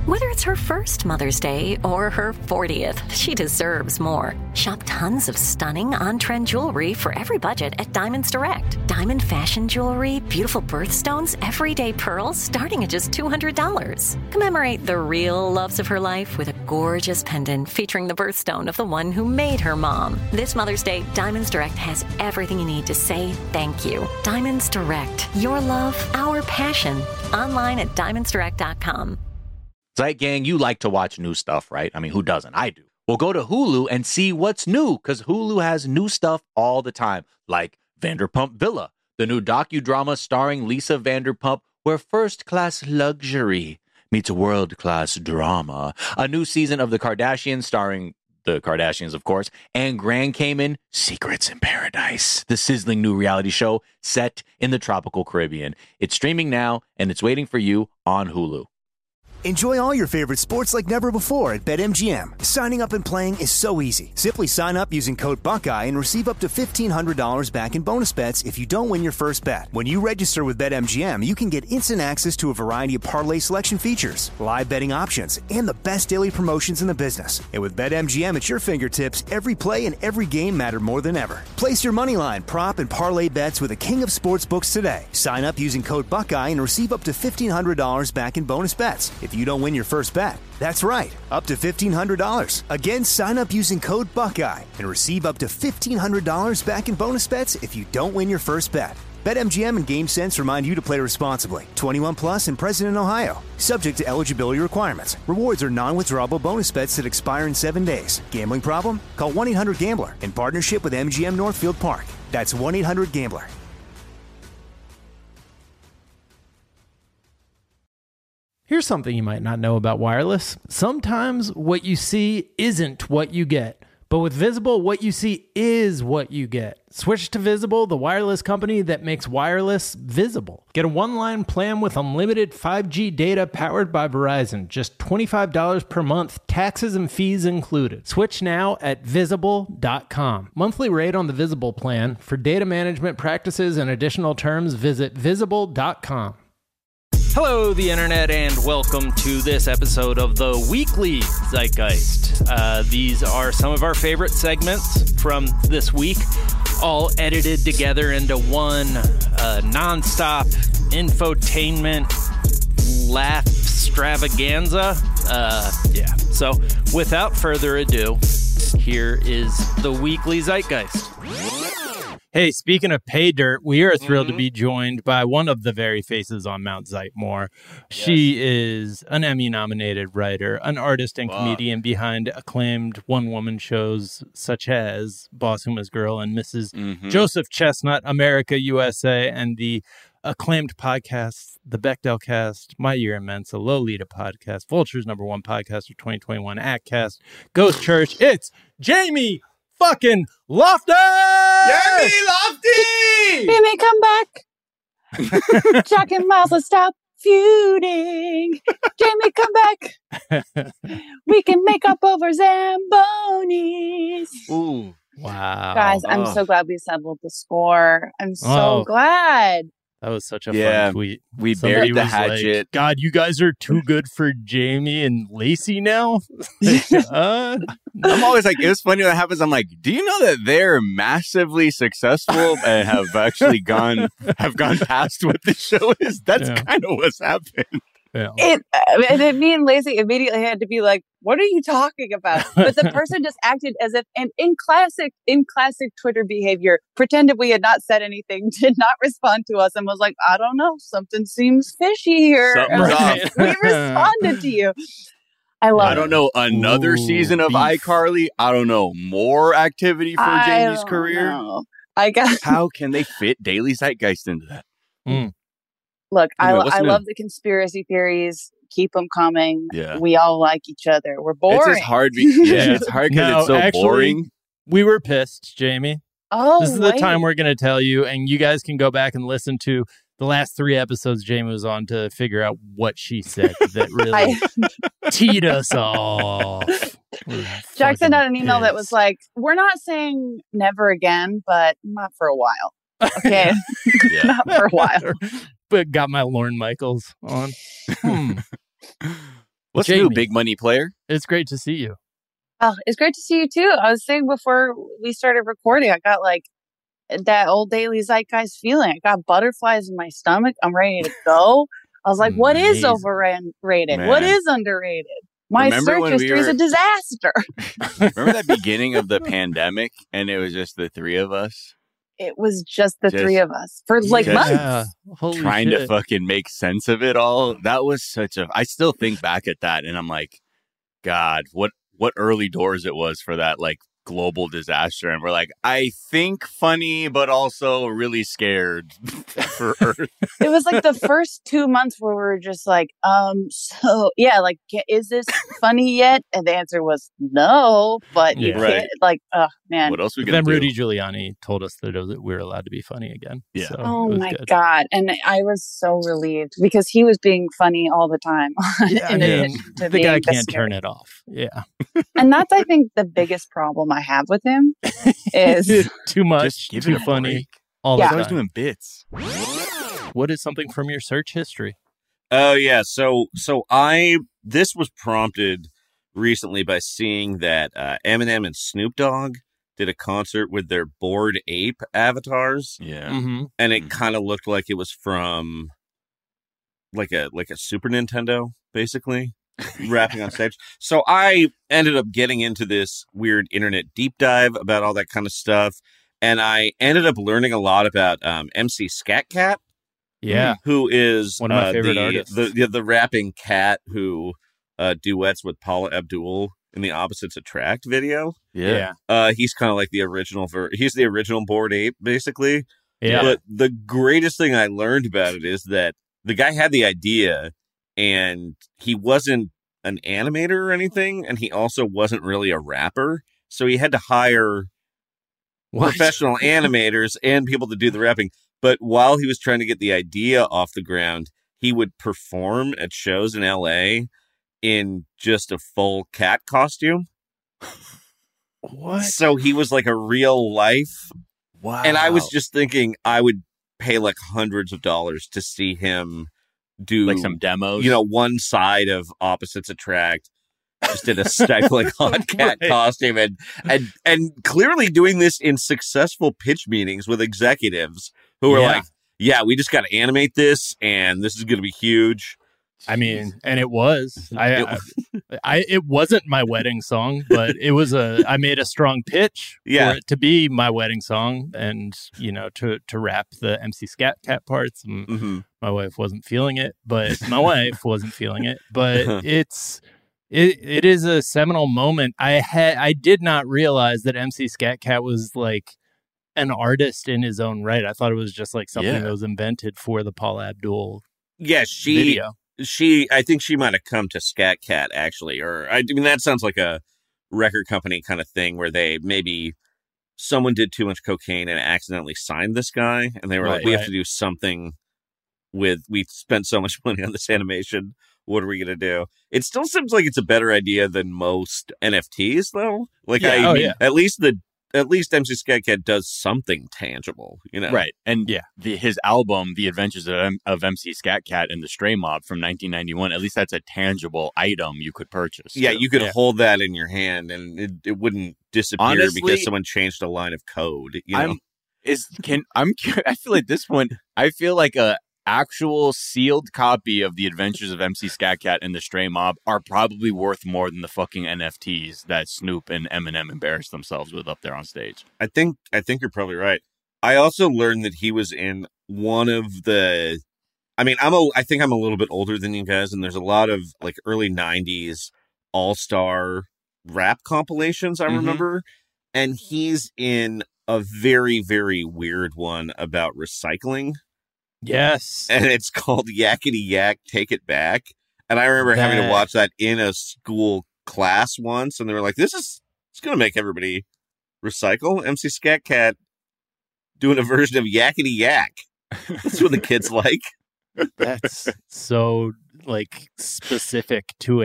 Whether it's her first Mother's Day or her 40th, she deserves more. Shop tons of stunning on-trend jewelry for every budget at Diamonds Direct. Diamond fashion jewelry, beautiful birthstones, everyday pearls starting at just $200. Commemorate the real loves of her life with a gorgeous pendant featuring the birthstone of the one who made her mom. This Mother's Day, Diamonds Direct has everything you need to say thank you. Diamonds Direct. Your love, our passion. Online at diamondsdirect.com. Zeit Gang, you like to watch new stuff, right? I mean, who doesn't? I do. Well, go to Hulu and see what's new, because Hulu has new stuff all the time, like Vanderpump Villa, the new docudrama starring Lisa Vanderpump, where first-class luxury meets world-class drama. A new season of The Kardashians starring the Kardashians, of course, and Grand Cayman, Secrets in Paradise, the sizzling new reality show set in the tropical Caribbean. It's streaming now, and it's waiting for you on Hulu. Enjoy all your favorite sports like never before at BetMGM. Signing up and playing is so easy. Simply sign up using code Buckeye and receive up to $1,500 back in bonus bets if you don't win your first bet. When you register with BetMGM, you can get instant access to a variety of parlay selection features, live betting options, and the best daily promotions in the business. And with BetMGM at your fingertips, every play and every game matter more than ever. Place your moneyline, prop, and parlay bets with the king of sportsbooks today. Sign up using code Buckeye and receive up to $1,500 back in bonus bets if you don't win your first bet. That's right, up to $1,500. Again, sign up using code Buckeye and receive up to $1,500 back in bonus bets if you don't win your first bet. BetMGM and GameSense remind you to play responsibly. 21 plus and present in Ohio. Subject to eligibility requirements. Rewards are non-withdrawable bonus bets that expire in 7 days. Gambling problem? Call 1-800-GAMBLER in partnership with MGM Northfield Park. That's 1-800-GAMBLER. Here's something you might not know about wireless. Sometimes what you see isn't what you get. But with Visible, what you see is what you get. Switch to Visible, the wireless company that makes wireless visible. Get a one-line plan with unlimited 5G data powered by Verizon. Just $25 per month, taxes and fees included. Switch now at Visible.com. Monthly rate on the Visible plan. For data management practices and additional terms, visit Visible.com. Hello, the internet, and welcome to this episode of the Weekly Zeitgeist. These are some of our favorite segments from this week, all edited together into one nonstop infotainment laugh extravaganza. So without further ado, here is the Weekly Zeitgeist. Hey, speaking of pay dirt, we are thrilled to be joined by one of the very faces on Mount Zeitmore. Yes. She is an Emmy-nominated writer, an artist and comedian behind acclaimed one-woman shows such as Boss Huma's Girl and Mrs. Joseph Chestnut, America, USA, and the acclaimed podcasts, The Bechdel Cast, My Year in Mensa, Lolita Podcast, Vulture's #1 podcast of 2021, ACTcast, Ghost Church. It's Jamie fucking Lofty! Jamie Lofty! Jamie, come back. Jack and Miles, let's stop feuding. Jamie, come back. We can make up over Zambonis. Ooh, wow. Guys, I'm so glad we settled the score. I'm so glad. That was such a fun tweet. We buried the hatchet. Like, God, you guys are too good for Jamie and Lacey now? I'm always like, it was funny when that happens. I'm like, do you know that they're massively successful and have actually gone past what the show is? That's kind of what's happened. Yeah. Me and Lacey immediately had to be like, what are you talking about? But the person just acted as if, and in classic Twitter behavior, pretended we had not said anything, did not respond to us, and was like, I don't know, something seems fishy here. We responded to you. I don't know, another season of iCarly. I don't know, more activity for Jamie's career. I guess. How can they fit Daily Zeitgeist into that? Look, I love the conspiracy theories. Keep them coming. Yeah. We all like each other. We're boring. It's just hard. It's hard because it's so boring. We were pissed, Jamie. Oh, this is the time we're going to tell you, and you guys can go back and listen to the last 3 episodes Jamie was on to figure out what she said that really teed us off. Jack sent out an email that was like, we're not saying never again, but not for a while. Okay. Not for a while. But got my Lorne Michaels on. Well, What's Jamie. new, big money player? It's great to see you. Oh, it's great to see you too. I was saying before we started recording, I got like that old Daily Zeitgeist feeling. I got butterflies in my stomach. I'm ready to go. I was like, what is Amazing. overrated? Man. What is underrated? My Remember search when history is a disaster. Remember that beginning of the pandemic and it was just the three of us It was just the Just- three of us for like Just- months. Holy trying to shit. fucking make sense of it all? That was such a... I still think back at that and I'm like, God, what early doors it was for that like global disaster. And we're like, I think funny, but also really scared for Earth. It was like the first 2 months where we were just like, so yeah, like, is this funny yet? And the answer was no, but you Yeah. Right. can't, like, oh man. What else we But gonna then do? Rudy Giuliani told us that we were allowed to be funny again. Yeah. So Oh it was my good. God. And I was so relieved because he was being funny all the time. Yeah, I in mean, addition to the being guy the can't turn scary- it off. Yeah. And that's, I think, the biggest problem I have with him is Too much, Just give too it a funny, break. all Yeah. the I was time. doing bits. What is something from your search history? Oh yeah, so this was prompted recently by seeing that Eminem and Snoop Dogg did a concert with their Bored Ape avatars, Yeah. Mm-hmm. and it kind of looked like it was from like a Super Nintendo, basically rapping on stage. So I ended up getting into this weird internet deep dive about all that kind of stuff, and I ended up learning a lot about MC Scat Cat. Yeah. Who is One of my favorite the, artists. the rapping cat who duets with Paula Abdul in the Opposites Attract video. Yeah. He's kind of like the original he's the original Bored Ape, basically. Yeah. But the greatest thing I learned about it is that the guy had the idea and he wasn't an animator or anything, and he also wasn't really a rapper. So he had to hire What? professional animators and people to do the rapping. But while he was trying to get the idea off the ground, he would perform at shows in LA in just a full cat costume. What? So he was like a real life. Wow. And I was just thinking I would pay like hundreds of dollars to see him do like some demos. one side of Opposites Attract. Just in a stifling hot cat Right. costume and clearly doing this in successful pitch meetings with executives who are Yeah. like, yeah, we just got to animate this and this is going to be huge. I mean, and it was. It It wasn't my wedding song, but it was I made a strong pitch Yeah. for it to be my wedding song, and to rap the MC Scat Cat parts. And Mhm. my wife wasn't feeling it, but it is a seminal moment. I did not realize that MC Scat Cat was like an artist in his own right. I thought it was just like something Yeah. that was invented for the Paula Abdul Yeah, video. I think she might have come to Scat Cat actually, or I mean, that sounds like a record company kind of thing where they maybe someone did too much cocaine and accidentally signed this guy. And they were like, Right. we have to do something we spent so much money on this animation. What are we going to do? It still seems like it's a better idea than most NFTs though. Like Yeah. Oh, yeah. at least MC Scat Cat does something tangible, Right. And Yeah. his album, The Adventures of MC Scat Cat and the Stray Mob from 1991, at least that's a tangiable item you could purchase. Yeah, too. you could Yeah. hold that in your hand and it wouldn't disappear Honestly, because someone changed a line of code. I feel like this one, I feel like a actual sealed copy of The Adventures of MC Scat Cat and the Stray Mob are probably worth more than the fucking NFTs that Snoop and Eminem embarrassed themselves with up there on stage. I think you're probably right. I also learned that he was in one of the. I mean, I think I'm a little bit older than you guys, and there's a lot of like early '90s all-star rap compilations I Mhm. remember, and he's in a very, very weird one about recycling, Yes. and it's called Yakety Yak, Take It Back. And I remember having to That- watch that in a school class once, and they were like, it's going to make everybody recycle. MC Scat Cat doing a version of Yakety Yak. That's what the kids like. That's so like specific to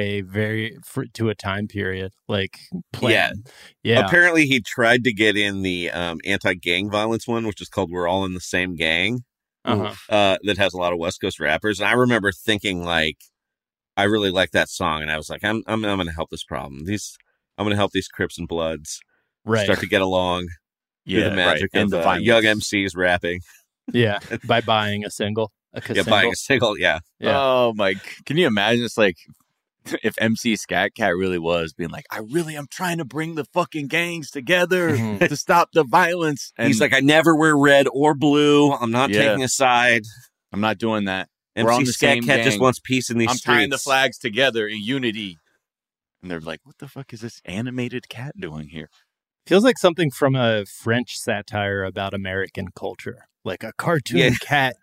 a time period. Like yeah. Apparently, he tried to get in the anti-gang violence one, which is called We're All in the Same Gang, Uh-huh. that has a lot of West Coast rappers. And I remember thinking, like, I really like that song, and I was like, I'm going to help this problem. I'm going to help these Crips and Bloods start to get along. Yeah, the magic and of the young MCs rapping. Yeah, by buying a single. Buying a single. Yeah. Oh my! Can you imagine? It's like if MC Scat Cat really was being like, I'm trying to bring the fucking gangs together to stop the violence. And he's like, I never wear red or blue. I'm not taking a side. I'm not doing that. MC Scat Cat just wants peace in these I'm streets. tying the flags together in unity. And they're like, what the fuck is this animated cat doing here? Feels like something from a French satire about American culture. Like a cartoon cat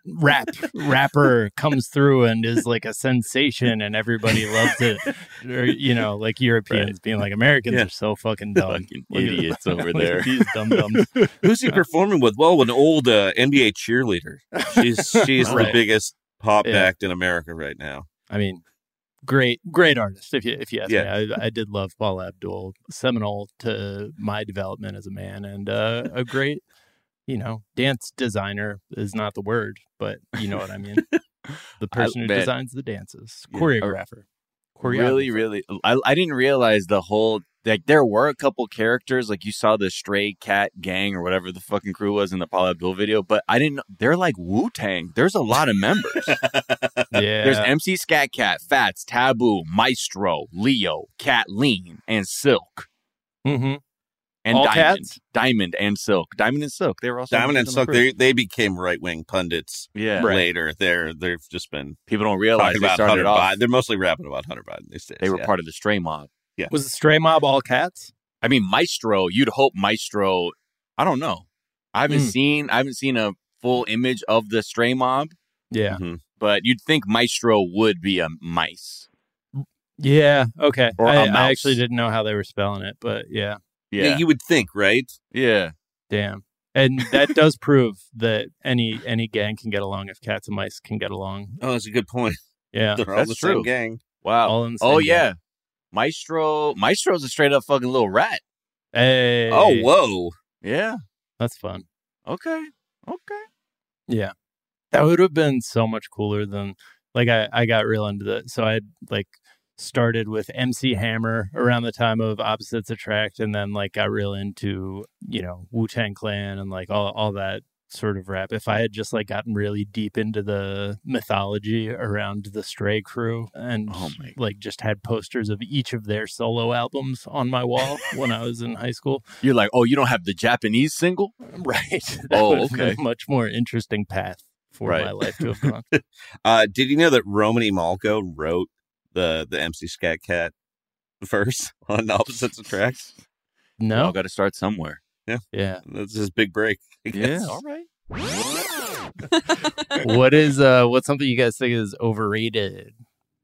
rapper comes through and is like a sensation and everybody loves it. Or, like Europeans being like, Americans are so fucking dumb. Fucking idiots over there. These dum-dums. Who's he performing with? Well, an old NBA cheerleader. She's the biggest pop act in America right now. I mean, great artist. If you ask me, I did love Paula Abdul, seminal to my development as a man, and a great, dance designer is not the word, but you know what I mean. The person who designs the dances, choreographer. Really, I didn't realize the whole. Like, there were a couple characters, like you saw the Stray Cat Gang or whatever the fucking crew was in the Paula Abdul video, but I didn't. They're like Wu-Tang. There's a lot of members. There's MC Scat Cat, Fats, Taboo, Maestro, Leo, Kathleen, and Silk. Mm-hmm. And all Diamond. cats? Diamond and Silk. Diamond and Silk. They were also Diamond and Silk. They became right-wing pundits. Yeah. Later, they've just been people don't realize they started Hunter off. Biden. They're mostly rapping about Hunter Biden these days. They were part of the Stray Mob. Yeah. Was the Stray Mob all cats? I mean, Maestro. You'd hope Maestro. I don't know. I haven't seen a full image of the Stray Mob. Yeah. Mm-hmm. But you'd think Maestro would be a mice. Yeah. Okay. Or a mouse. I actually didn't know how they were spelling it, but yeah. Yeah, you would think, right? Yeah. Damn. And that does prove that any gang can get along if cats and mice can get along. Oh, that's a good point. Yeah. They're all That's the true. same gang. Wow. All in the same gang. Yeah. Maestro's a straight up fucking little rat. Hey. Oh, whoa. Yeah. That's fun. Okay. Yeah. That would have been so much cooler than, like, I got real into that. So I started with MC Hammer around the time of Opposites Attract, and then got real into, Wu-Tang Clan and all that sort of rap. If I had just gotten really deep into the mythology around the Stray crew and just had posters of each of their solo albums on my wall when I was in high school. You're like, oh, you don't have the Japanese single? Right. Oh, okay. A much more interesting path for my life to have gone. Did you know that Romany Malco wrote the MC Scat Cat verse on Opposites Attract? No. I've got to start somewhere. Yeah. That's his big break. Yeah, all right. What's something you guys think is overrated?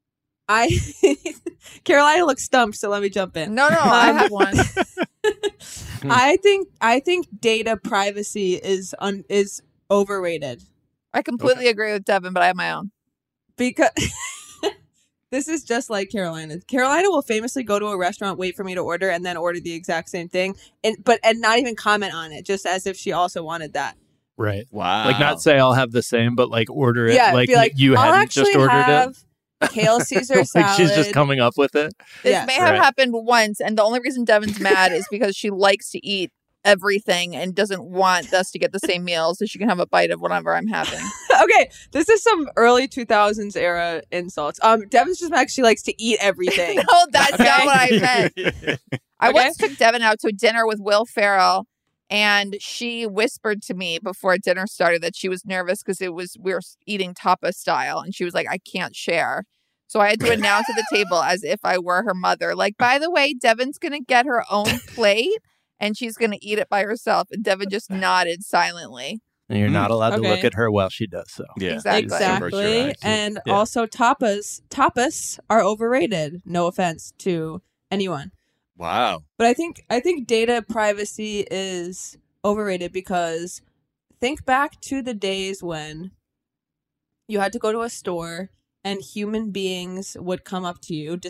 Carolina looks stumped, so let me jump in. No, I have one. I think data privacy is overrated. I completely agree with Devin, but I have my own. Because this is just like Carolina. Carolina will famously go to a restaurant, wait for me to order, and then order the exact same thing, and not even comment on it, just as if she also wanted that. Right. Wow. Not say I'll have the same, but order it be you I'll hadn't just ordered have kale Caesar salad. She's just coming up with it. This may have happened once, and the only reason Devin's mad is because she likes to eat everything and doesn't want us to get the same meal so she can have a bite of whatever I'm having. Okay, this is some early 2000s era insults. Devin's just mad she likes to eat everything. No, that's not what I meant. I once took Devin out to dinner with Will Ferrell, and she whispered to me before dinner started that she was nervous because we were eating tapas style, and she was like, I can't share. So I had to announce at the table as if I were her mother, by the way, Devin's going to get her own plate and she's going to eat it by herself. And Devin just nodded silently. And you're not allowed to look at her while she does so. Yeah, exactly. And also tapas are overrated. No offense to anyone. Wow. But I think data privacy is overrated because think back to the days when you had to go to a store and human beings would come up to you,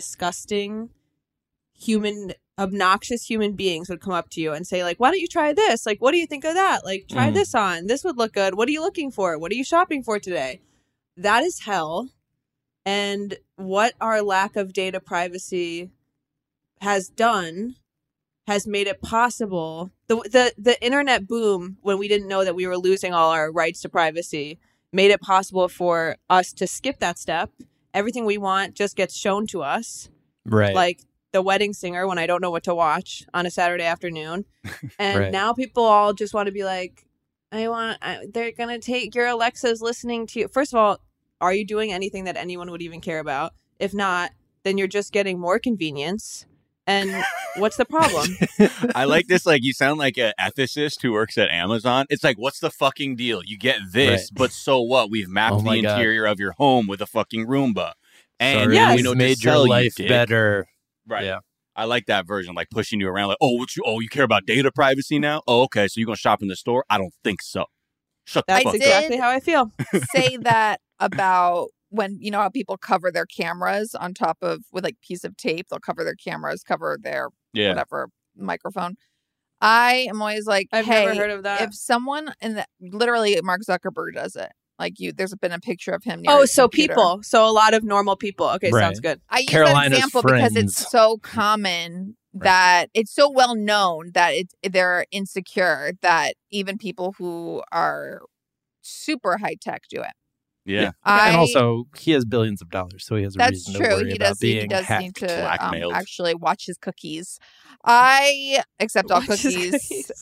obnoxious human beings would come up to you and say, why don't you try this? What do you think of that? Try this on. This would look good. What are you looking for? What are you shopping for today? That is hell. And what our lack of data privacy has done has made it possible. The internet boom, when we didn't know that we were losing all our rights to privacy, made it possible for us to skip that step. Everything we want just gets shown to us. Right. Like The Wedding Singer when I don't know what to watch on a Saturday afternoon. And Right. now people all just want to be like, they're going to take your Alexa's listening to you. First of all, are you doing anything that anyone would even care about? If not, then you're just getting more convenience. And what's the problem? I like this. Like, you sound like an ethicist who works at Amazon. It's like, what's the fucking deal? You get this, Right. but so what? We've mapped Oh the my God. interior of your home with a fucking Roomba. And Sorry, Yes. we we've know to made your sell you, life dick. better. Right. Yeah. I like that version, like pushing you around. Like, you care about data privacy now? Oh, okay. So you're going to shop in the store? I don't think so. Shut the That's fuck up. exactly how I feel. Say that about when, you know, how people cover their cameras on top of with like piece of tape. They'll cover their cameras, cover their Yeah. whatever microphone. I am always like, I've hey, never heard of that. if someone literally Mark Zuckerberg does it. Like there's been a picture of him. Near Oh, his so computer. people. So a lot of normal people. Okay, Right. sounds good. I use Carolina's that example because friends. it's so common that it's so well known that they're insecure that even people who are super high tech do it. Yeah. And also, he has billions of dollars, so he has a That's reason to true. worry He about does. He being does hacked. need to blackmailed. actually watch his cookies. I accept all Watch his cookies cookies.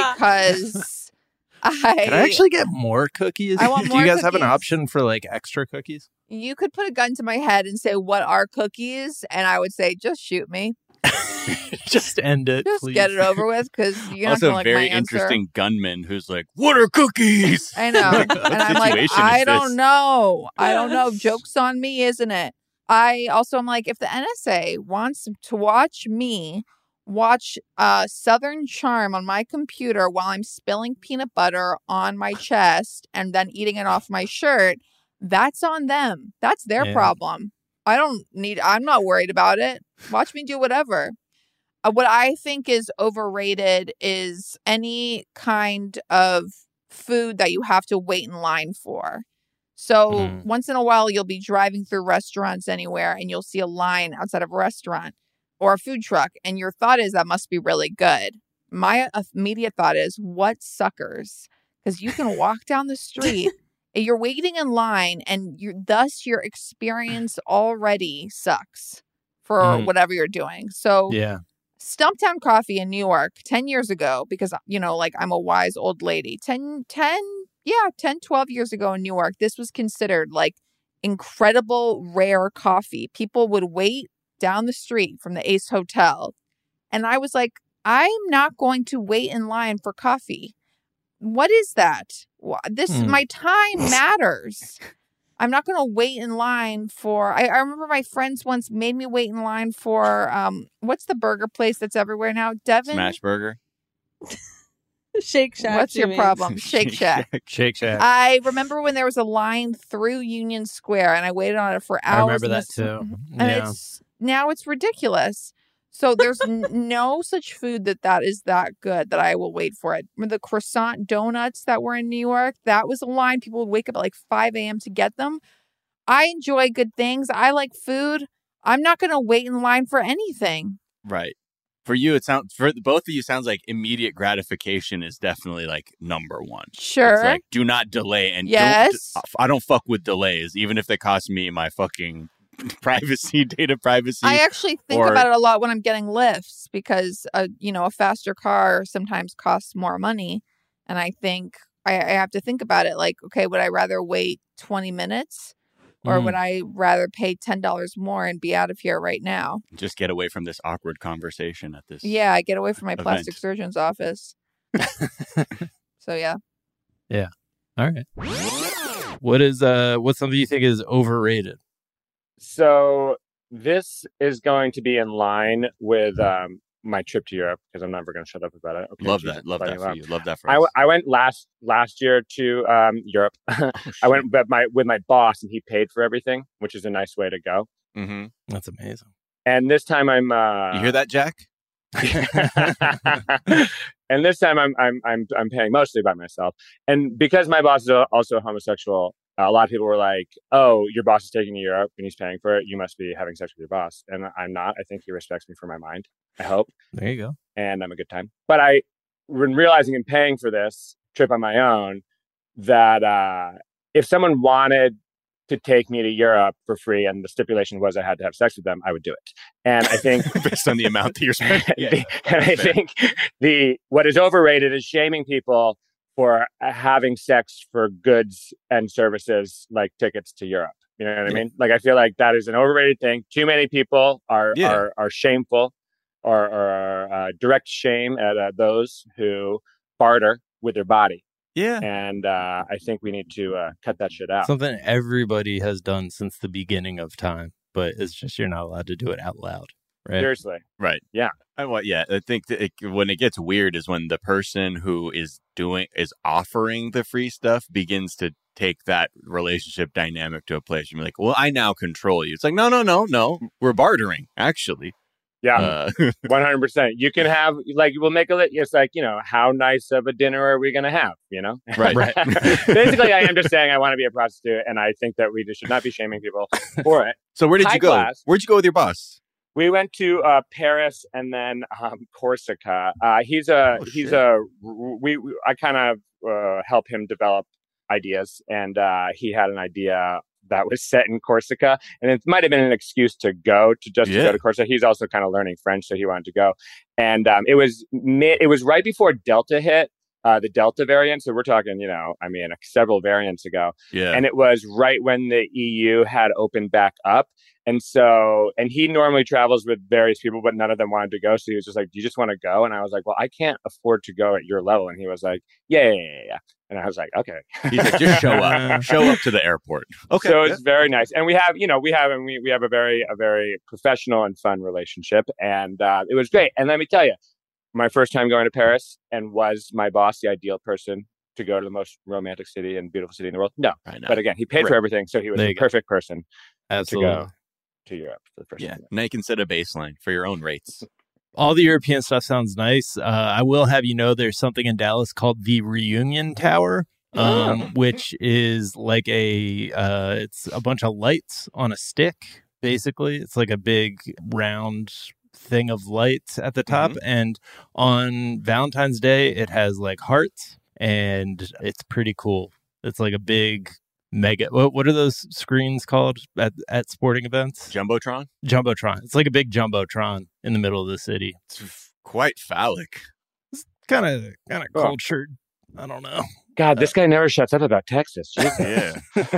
because I Can I actually get more cookies? I want Do more you guys have an cookies. option for like extra cookies? You could put a gun to my head and say, "What are cookies?" And I would say, "Just shoot me. Just end it, Just please. get it over with." Because you're not Also, going to like very my answer. interesting gunman who's like, what are cookies? I know. And I'm like, situation I is don't this? know. I don't know. Joke's on me, isn't it? I also am like, if the NSA wants to watch me watch Southern Charm on my computer while I'm spilling peanut butter on my chest and then eating it off my shirt, that's on them. That's their Yeah. problem. I'm not worried about it. Watch me do whatever. What I think is overrated is any kind of food that you have to wait in line for. So Mhm. once in a while, you'll be driving through restaurants anywhere and you'll see a line outside of a restaurant or a food truck. And your thought is that must be really good. My immediate thought is, what suckers? Because you can walk down the street and you're waiting in line and thus your experience already sucks for Mhm. whatever you're doing. So Yeah. Stumptown Coffee in New York 10 years ago, because, you know, like I'm a wise old lady, 12 years ago in New York, this was considered like incredible rare coffee. People would wait down the street from the Ace Hotel. And I was like, I'm not going to wait in line for coffee. What is that? My time matters. I'm not going to wait in line for. I remember my friends once made me wait in line for what's the burger place that's everywhere now? Devin. Smash Burger. Shake Shack. What's your Jimmy. problem? Shake Shack. Shake Shack. I remember when there was a line through Union Square, and I waited on it for hours. I remember and that this- too. And now it's ridiculous. So there's no such food that is that good that I will wait for it. Remember the croissant donuts that were in New York? That was a line. People would wake up at like 5 a.m. to get them. I enjoy good things. I like food. I'm not going to wait in line for anything. Right. For you, it sounds, for both of you, sounds like immediate gratification is definitely like number one. Sure. It's like, do not delay. And Yes. I don't fuck with delays, even if they cost me my fucking privacy, data privacy. I actually think about it a lot when I'm getting lifts because, a faster car sometimes costs more money. And I think I have to think about it like, okay, would I rather wait 20 minutes or would I rather pay $10 more and be out of here right now? Just get away from this awkward conversation at this. Yeah, I get away from my event. plastic surgeon's office. So, yeah. Yeah. All right. What's something you think is overrated? So this is going to be in line with my trip to Europe because I'm never going to shut up about it. Okay, Love Jesus, that. Love funny that for laugh. you. Love that for us. I went last year to Europe. I went with my boss and he paid for everything, which is a nice way to go. Mm-hmm. That's amazing. And this time I'm You hear that, Jack? and this time I'm paying mostly by myself. And because my boss is also homosexual, A lot of people were like, "Oh, your boss is taking you to Europe and he's paying for it. You must be having sex with your boss." And I'm not. I think he respects me for my mind. I hope. There you go. And I'm a good time. But when realizing and paying for this trip on my own, that if someone wanted to take me to Europe for free and the stipulation was I had to have sex with them, I would do it. And I think based on the amount that you're spending. And I think what is overrated is shaming people for having sex for goods and services like tickets to Europe. You know what I mean? Like, I feel like that is an overrated thing. Too many people are shameful or direct shame at those who barter with their body. Yeah. And I think we need to cut that shit out. Something everybody has done since the beginning of time, but it's just you're not allowed to do it out loud. Right? Seriously. Right. Yeah. I think that when it gets weird is when the person who is offering the free stuff begins to take that relationship dynamic to a place. You're like, well, I now control you. It's like, no. We're bartering, actually. Yeah, 100%. You can have, like, we'll make a list. It's like, how nice of a dinner are we going to have, Right. Basically, I am just saying I want to be a prostitute, and I think that we just should not be shaming people for it. So where did you go? Where'd you go with your boss? We went to Paris and then Corsica. I kind of help him develop ideas, and he had an idea that was set in Corsica, and it might have been an excuse to go to Corsica. He's also kind of learning French, so he wanted to go. And it was right before Delta hit, the Delta variant. So we're talking, several variants ago. Yeah. And it was right when the EU had opened back up. And he normally travels with various people, but none of them wanted to go. So he was just like, "Do you just want to go?" And I was like, "Well, I can't afford to go at your level." And he was like, yeah. And I was like, "Okay." He's like, "Just show up. Show up to the airport." Okay. So it's very nice. And we have a very professional and fun relationship. And it was great. And let me tell you, my first time going to Paris, and was my boss the ideal person to go to the most romantic city and beautiful city in the world? No. But again, he paid for everything. So he was the perfect person to go to Europe for the first time. Now you can set a baseline for your own rates. All the European stuff sounds nice. I will have you know there's something in Dallas called the Reunion Tower, which is like it's a bunch of lights on a stick, basically. It's like a big round thing of lights at the top. Mm-hmm. And on Valentine's Day, it has like hearts, and it's pretty cool. It's like a big mega. What are those screens called at sporting events? Jumbotron. It's like a big jumbotron in the middle of the city. It's quite phallic. It's kind of cultured. I don't know. God, this guy never shuts up about Texas. Yeah.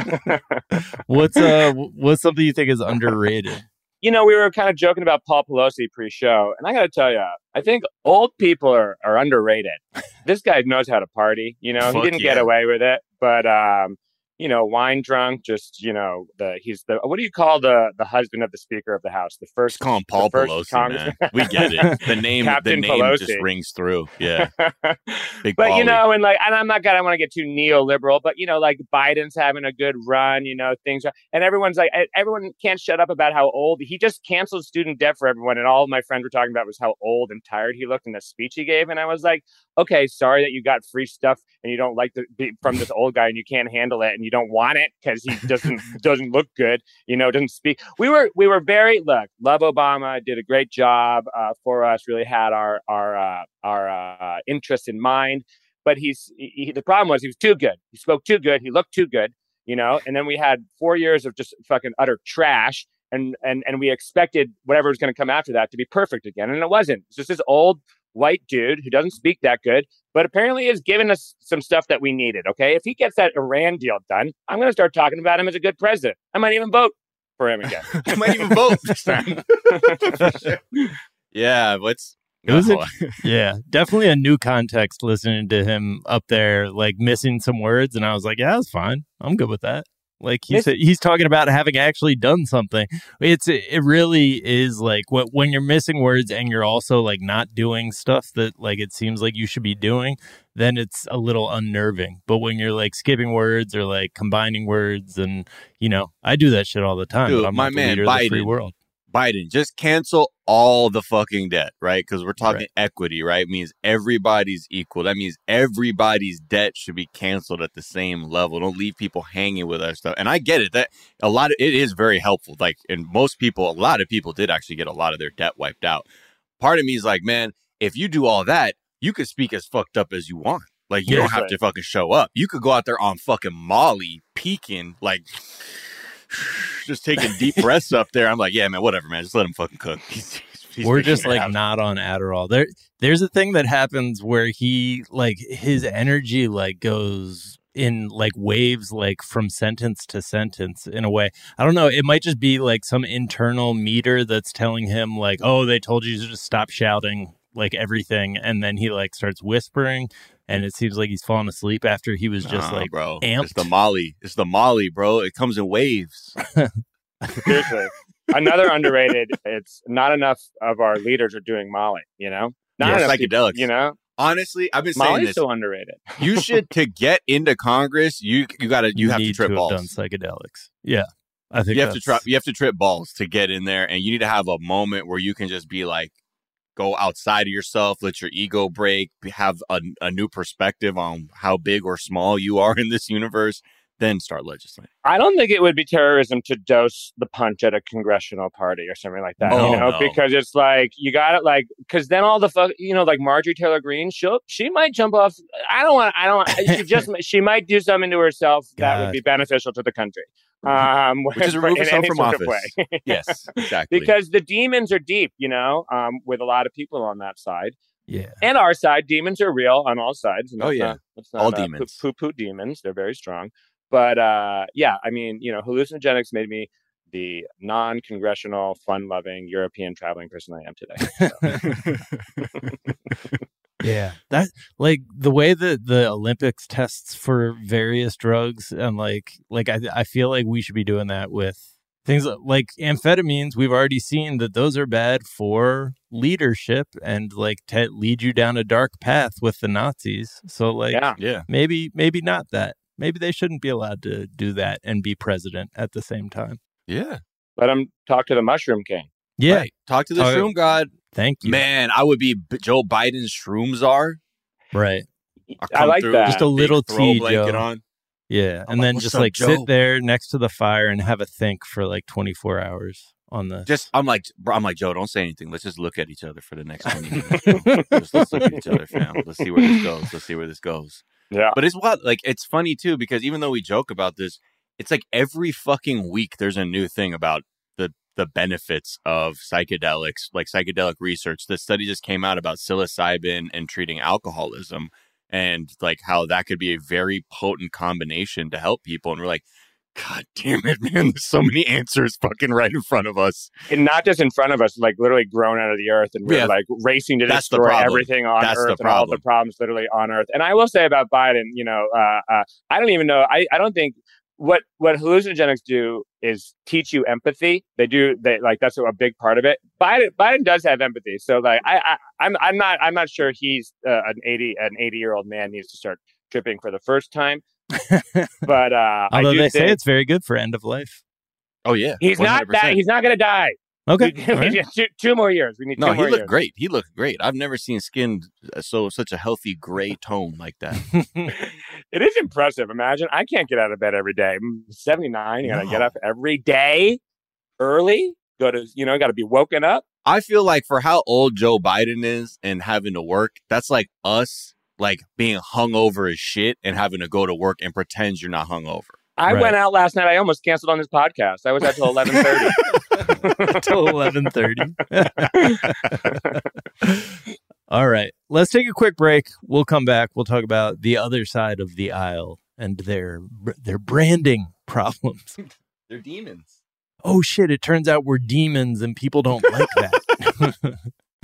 What's something you think is underrated? We were kind of joking about Paul Pelosi pre-show, and I got to tell you, I think old people are underrated. This guy knows how to party. He didn't get away with it, but wine drunk. Just he's the what do you call the husband of the Speaker of the House? The first. Just call him Paul Pelosi. Man. We get it. The name Pelosi just rings through. Yeah. Big but and I'm not gonna want to get too neoliberal, but like Biden's having a good run. Things are, and everyone's like, everyone can't shut up about how old he just canceled student debt for everyone, and all of my friends were talking about was how old and tired he looked in the speech he gave, and I was like, okay, sorry that you got free stuff and you don't like from this old guy and you can't handle it and you don't want it because he doesn't look good, doesn't speak. We were very love Obama, did a great job for us, really had our interests in mind, but the problem was he was too good. He spoke too good. He looked too good, and then we had 4 years of just fucking utter trash. And we expected whatever was going to come after that to be perfect again. And it wasn't. It's just this old white dude who doesn't speak that good, but apparently is giving us some stuff that we needed. Okay. If he gets that Iran deal done, I'm going to start talking about him as a good president. I might even vote for him again. I might even vote this time. Yeah. Yeah, definitely a new context listening to him up there, like missing some words. And I was like, yeah, that's fine. I'm good with that. Like he's talking about having actually done something. It really is like when you're missing words and you're also like not doing stuff that like it seems like you should be doing, then it's a little unnerving. But when you're like skipping words or like combining words, and I do that shit all the time. Dude, but I'm my not the man leader of the free world. Biden, just cancel all the fucking debt, right? Because we're talking equity, right? It means everybody's equal. That means everybody's debt should be canceled at the same level. Don't leave people hanging with our stuff. And I get it. That it is very helpful. Like, and a lot of people did actually get a lot of their debt wiped out. Part of me is like, man, if you do all that, you could speak as fucked up as you want. Like, you don't have to fucking show up. You could go out there on fucking Molly, peeking, like, just taking deep breaths up there. I'm like, yeah, man, whatever, man. Just let him fucking cook. We're just like not on Adderall. There's a thing that happens where he like his energy like goes in like waves, like from sentence to sentence in a way. I don't know. It might just be like some internal meter that's telling him like, oh, they told you to just stop shouting like everything. And then he like starts whispering. And it seems like he's falling asleep after he was just like, bro, amped. It's the Molly, bro. It comes in waves. Seriously. Another underrated, it's not enough of our leaders are doing Molly, you know? Not enough psychedelics. You know? Honestly, I've been Molly's saying this. so underrated. You should, to get into Congress, you have to trip balls. Done psychedelics. Yeah. I think you have to trip balls to get in there, and you need to have a moment where you can just be like, go outside of yourself, let your ego break, have a new perspective on how big or small you are in this universe, then start legislating. I don't think it would be terrorism to dose the punch at a congressional party or something like that, No. because it's like, you got it, like, because then all the like Marjorie Taylor Greene, she might jump off. She might do something to herself that would be beneficial to the country. Which is remove herself from office. Yes, exactly. Because the demons are deep, with a lot of people on that side. Yeah. And our side, demons are real on all sides. It's not all demons. Poo demons. They're very strong. But I mean, hallucinogenics made me the non-congressional, fun-loving, European traveling person I am today. So. Yeah, that like the way that the Olympics tests for various drugs, and like I feel like we should be doing that with things like amphetamines. We've already seen that those are bad for leadership and like to lead you down a dark path with the Nazis. So like, maybe not that. Maybe they shouldn't be allowed to do that and be president at the same time. Yeah, let them talk to the Mushroom King. Yeah, right. Talk to the Shroom God. Thank you, man. I would be Joe Biden's Shroom Czar. Right. I like that. Just a little tea, blanket Joe. On. Yeah, and then just like sit there next to the fire and have a think for like 24 hours on the. I'm like, Joe, don't say anything. Let's just look at each other for the next 20 minutes. Let's look at each other, fam. Let's see where this goes. Yeah. But it's funny too, because even though we joke about this, it's like every fucking week there's a new thing about the benefits of psychedelics, like psychedelic research. The study just came out about psilocybin and treating alcoholism, and like how that could be a very potent combination to help people. And we're like, God damn it, man, there's so many answers fucking right in front of us. And not just in front of us, like literally grown out of the earth, and we're like racing to destroy everything on Earth and all the problems literally on Earth. And I will say about Biden, I don't even know. I don't think what hallucinogenics do is teach you empathy. They that's a big part of it. Biden does have empathy. So like I'm not sure he's an 80-year-old man needs to start tripping for the first time. But although they say it's very good for end of life. Oh yeah, he's 100%. Not that. He's not going to die. Okay, we need 2 more years. We need 2 more years. He looked great. He looked great. I've never seen skin such a healthy gray tone like that. It is impressive. Imagine I can't get out of bed every day. I'm 79. You got to get up every day early. Got to be woken up. I feel like for how old Joe Biden is and having to work, that's like us. Like being hungover as shit and having to go to work and pretend you're not hungover. I went out last night. I almost canceled on this podcast. I was out till 11:30. Till 11:30. All right, let's take a quick break. We'll come back. We'll talk about the other side of the aisle and their branding problems. They're demons. Oh shit! It turns out we're demons, and people don't like that.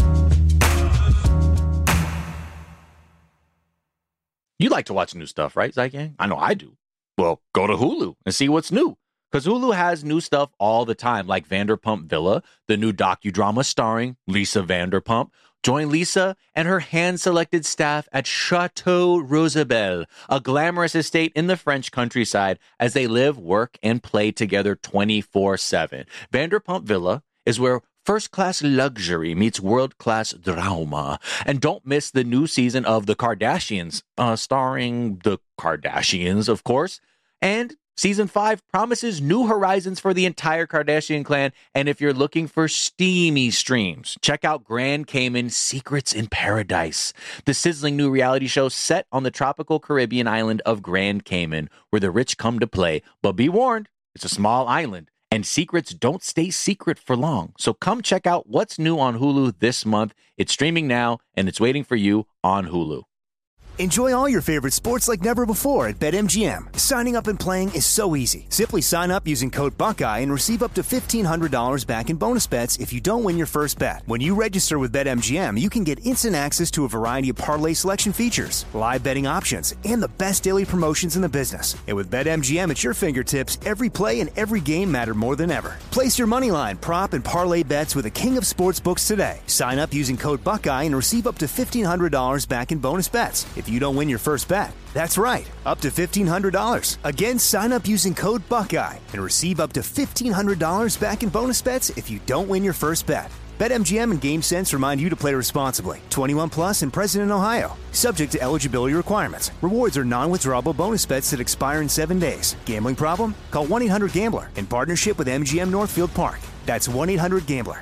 You like to watch new stuff, right, Zygang? I know I do. Well, go to Hulu and see what's new. Because Hulu has new stuff all the time, like Vanderpump Villa, the new docudrama starring Lisa Vanderpump. Join Lisa and her hand-selected staff at Chateau Rosabelle, a glamorous estate in the French countryside, as they live, work, and play together 24/7. Vanderpump Villa is where first-class luxury meets world-class drama. And don't miss the new season of The Kardashians, starring the Kardashians, of course. And Season 5 promises new horizons for the entire Kardashian clan. And if you're looking for steamy streams, check out Grand Cayman Secrets in Paradise, the sizzling new reality show set on the tropical Caribbean island of Grand Cayman, where the rich come to play. But be warned, it's a small island, and secrets don't stay secret for long. So come check out what's new on Hulu this month. It's streaming now, and it's waiting for you on Hulu. Enjoy all your favorite sports like never before at BetMGM. Signing up and playing is so easy. Simply sign up using code Buckeye and receive up to $1,500 back in bonus bets if you don't win your first bet. When you register with BetMGM, you can get instant access to a variety of parlay selection features, live betting options, and the best daily promotions in the business. And with BetMGM at your fingertips, every play and every game matter more than ever. Place your moneyline, prop, and parlay bets with the king of sportsbooks today. Sign up using code Buckeye and receive up to $1,500 back in bonus bets if you don't win your first bet. That's right, up to $1,500. Again, sign up using code Buckeye and receive up to $1,500 back in bonus bets if you don't win your first bet. BetMGM and GameSense remind you to play responsibly. 21 plus and present in Ohio. Subject to eligibility requirements. Rewards are non-withdrawable bonus bets that expire in 7 days. Gambling problem? Call 1-800-GAMBLER in partnership with MGM Northfield Park. That's 1-800-GAMBLER.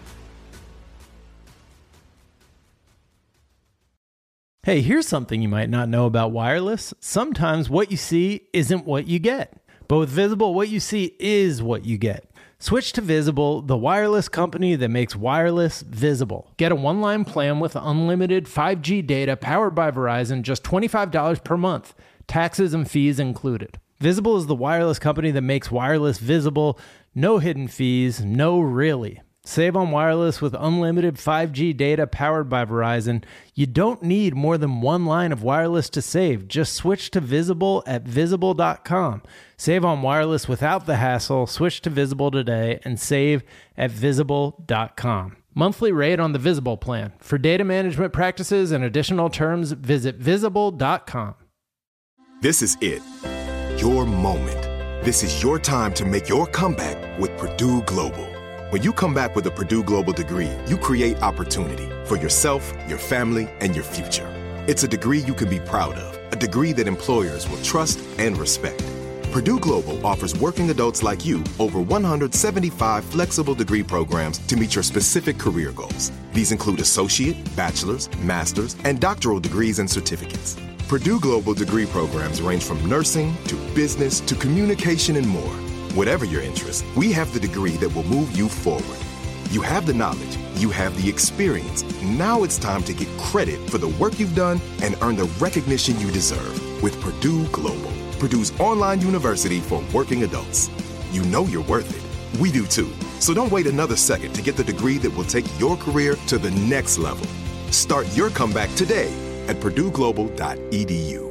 Hey, here's something you might not know about wireless. Sometimes what you see isn't what you get. But with Visible, what you see is what you get. Switch to Visible, the wireless company that makes wireless visible. Get a one-line plan with unlimited 5G data powered by Verizon, just $25 per month. Taxes and fees included. Visible is the wireless company that makes wireless visible. No hidden fees, no really. Save on wireless with unlimited 5G data powered by Verizon. You don't need more than one line of wireless to save. Just switch to Visible at Visible.com. Save on wireless without the hassle. Switch to Visible today and save at Visible.com. Monthly rate on the Visible plan. For data management practices and additional terms, visit Visible.com. This is it. Your moment. This is your time to make your comeback with Purdue Global. When you come back with a Purdue Global degree, you create opportunity for yourself, your family, and your future. It's a degree you can be proud of, a degree that employers will trust and respect. Purdue Global offers working adults like you over 175 flexible degree programs to meet your specific career goals. These include associate, bachelor's, master's, and doctoral degrees and certificates. Purdue Global degree programs range from nursing to business to communication and more. Whatever your interest, we have the degree that will move you forward. You have the knowledge, you have the experience. Now it's time to get credit for the work you've done and earn the recognition you deserve with Purdue Global, Purdue's online university for working adults. You know you're worth it. We do too. So don't wait another second to get the degree that will take your career to the next level. Start your comeback today at purdueglobal.edu.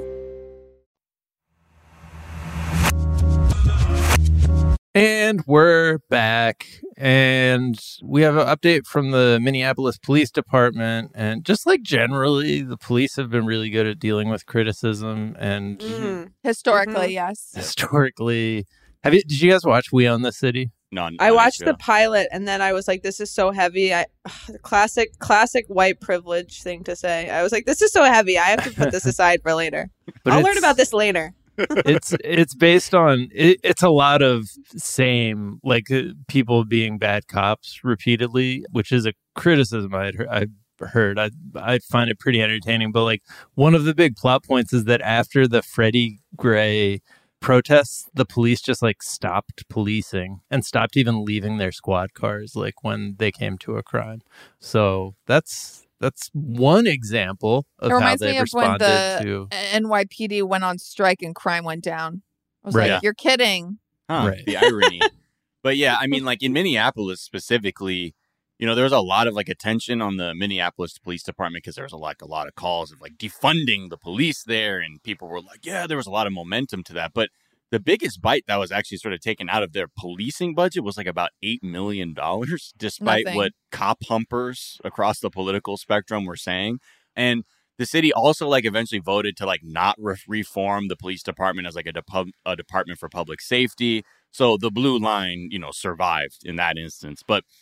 And we're back, and we have an update from the Minneapolis Police Department. And just like generally, the police have been really good at dealing with criticism. And historically, yes. Historically, did you guys watch We Own the City? No, I watched the pilot, and then I was like, "This is so heavy." Classic white privilege thing to say. I was like, "This is so heavy. I have to put this aside for later. I'll learn about this later." It's based on it's a lot of same like people being bad cops repeatedly, which is a criticism I heard. I find it pretty entertaining, but like one of the big plot points is that after the Freddie Gray protests, the police just like stopped policing and stopped even leaving their squad cars like when they came to a crime. So that's one example of how they've responded to. NYPD went on strike and crime went down. I was Right. like, "You're kidding." Right. The irony. But yeah, I mean, like in Minneapolis specifically, you know, there was a lot of like attention on the Minneapolis Police Department because there was a lot of calls of like defunding the police there, and people were like, yeah, there was a lot of momentum to that. But the biggest bite that was actually sort of taken out of their policing budget was like about $8 million, despite Nothing. what cop humpers across the political spectrum were saying. And the city also like eventually voted to like not reform the police department as like a department for public safety. So the blue line, you know, survived in that instance. But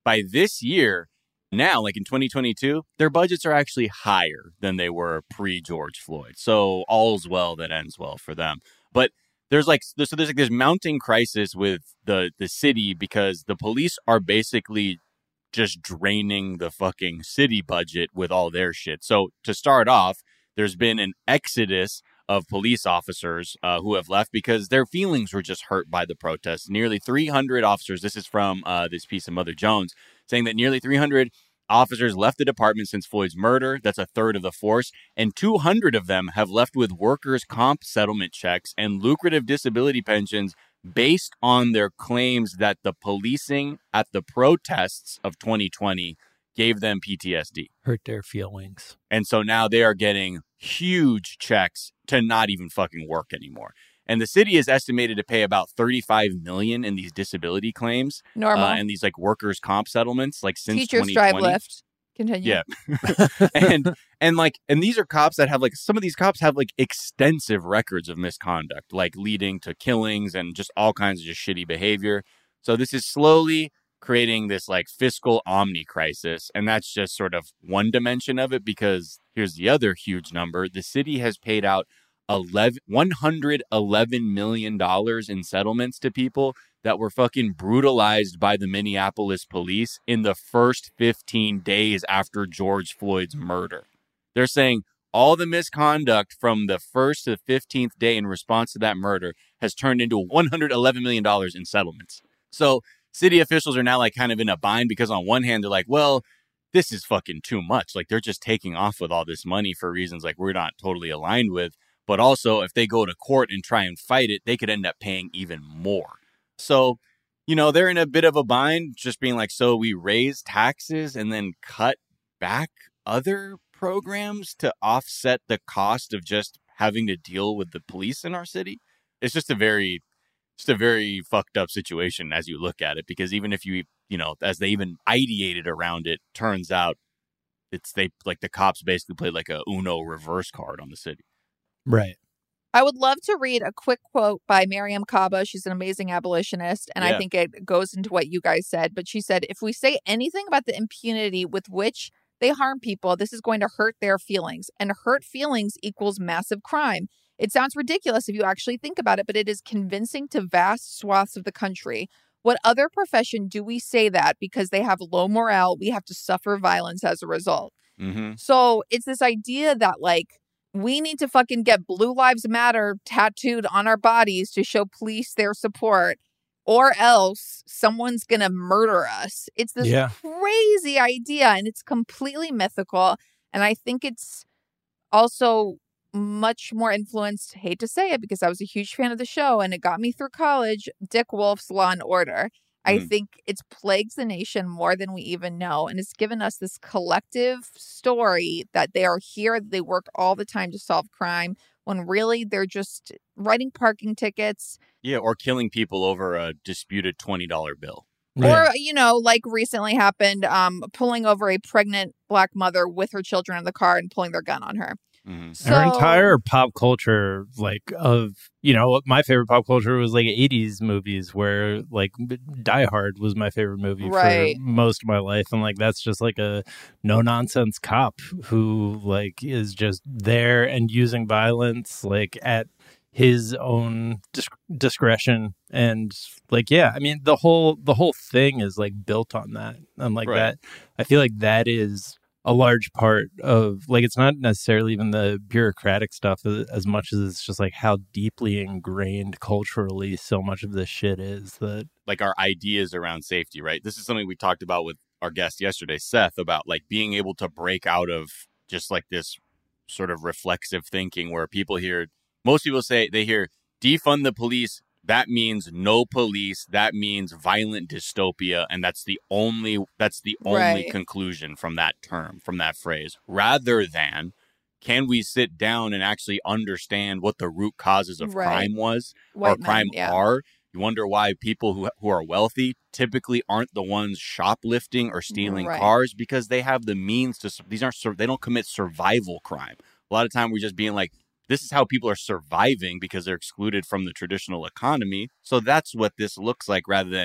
by this year, now, like in 2022, their budgets are actually higher than they were pre-George Floyd. So all's well that ends well for them. But there's this mounting crisis with the city because the police are basically just draining the fucking city budget with all their shit. So to start off, there's been an exodus of police officers who have left because their feelings were just hurt by the protests. Nearly 300 officers, this is from this piece of Mother Jones, saying that nearly 300 officers left the department since Floyd's murder. That's a third of the force. And 200 of them have left with workers' comp settlement checks and lucrative disability pensions based on their claims that the policing at the protests of 2020 gave them PTSD. Hurt their feelings. And so now they are getting huge checks to not even fucking work anymore. And the city is estimated to pay about $35 million in these disability claims. Normal. And these like workers' comp settlements, like since Teachers 2020. drive Lyft. Continue. Yeah. and these are cops that have like, some of these cops have like extensive records of misconduct, like leading to killings and just all kinds of just shitty behavior. So this is slowly creating this like fiscal omni crisis. And that's just sort of one dimension of it, because here's the other huge number. The city has paid out $111 million in settlements to people that were fucking brutalized by the Minneapolis police in the first 15 days after George Floyd's murder. They're saying all the misconduct from the first to the 15th day in response to that murder has turned into $111 million in settlements. So city officials are now like kind of in a bind because on one hand, they're like, well, this is fucking too much. Like they're just taking off with all this money for reasons like we're not totally aligned with. But also, if they go to court and try and fight it, they could end up paying even more. So, you know, they're in a bit of a bind, just being like, so we raise taxes and then cut back other programs to offset the cost of just having to deal with the police in our city. It's just a very fucked up situation as you look at it, because even if you know, as they even ideated around it, turns out the cops basically played like a Uno reverse card on the city. Right. I would love to read a quick quote by Miriam Kaba. She's an amazing abolitionist, and I think it goes into what you guys said. But she said, if we say anything about the impunity with which they harm people, this is going to hurt their feelings. And hurt feelings equals massive crime. It sounds ridiculous if you actually think about it, but it is convincing to vast swaths of the country. What other profession do we say that because they have low morale, we have to suffer violence as a result? Mm-hmm. So it's this idea that, like, we need to fucking get Blue Lives Matter tattooed on our bodies to show police their support, or else someone's going to murder us. It's this crazy idea, and it's completely mythical. And I think it's also much more influenced, hate to say it, because I was a huge fan of the show and it got me through college, Dick Wolf's Law and Order. I think it's plagues the nation more than we even know. And it's given us this collective story that they are here, they work all the time to solve crime, when really they're just writing parking tickets. Yeah, or killing people over a disputed $20 bill. Or, you know, like recently happened, pulling over a pregnant Black mother with her children in the car and pulling their gun on her. Mm-hmm. So, our entire pop culture, like, of, you know, my favorite pop culture was like 80s movies, where like Die Hard was my favorite movie for most of my life. And like, that's just like a no nonsense cop who like is just there and using violence like at his own discretion. And like, yeah, I mean, the whole thing is like built on that. And like that, I feel like that is a large part of, like, it's not necessarily even the bureaucratic stuff as much as it's just like how deeply ingrained culturally so much of this shit is, that like our ideas around safety, right? This is something we talked about with our guest yesterday, Seth, about like being able to break out of just like this sort of reflexive thinking where most people say they hear defund the police. That means no police. That means violent dystopia. And that's the only conclusion from that term, from that phrase, rather than can we sit down and actually understand what the root causes of crime was or crime are? You wonder why people who are wealthy typically aren't the ones shoplifting or stealing cars, because they have the means to, they don't commit survival crime. A lot of time we're just being like, this is how people are surviving because they're excluded from the traditional economy. So that's what this looks like, rather than,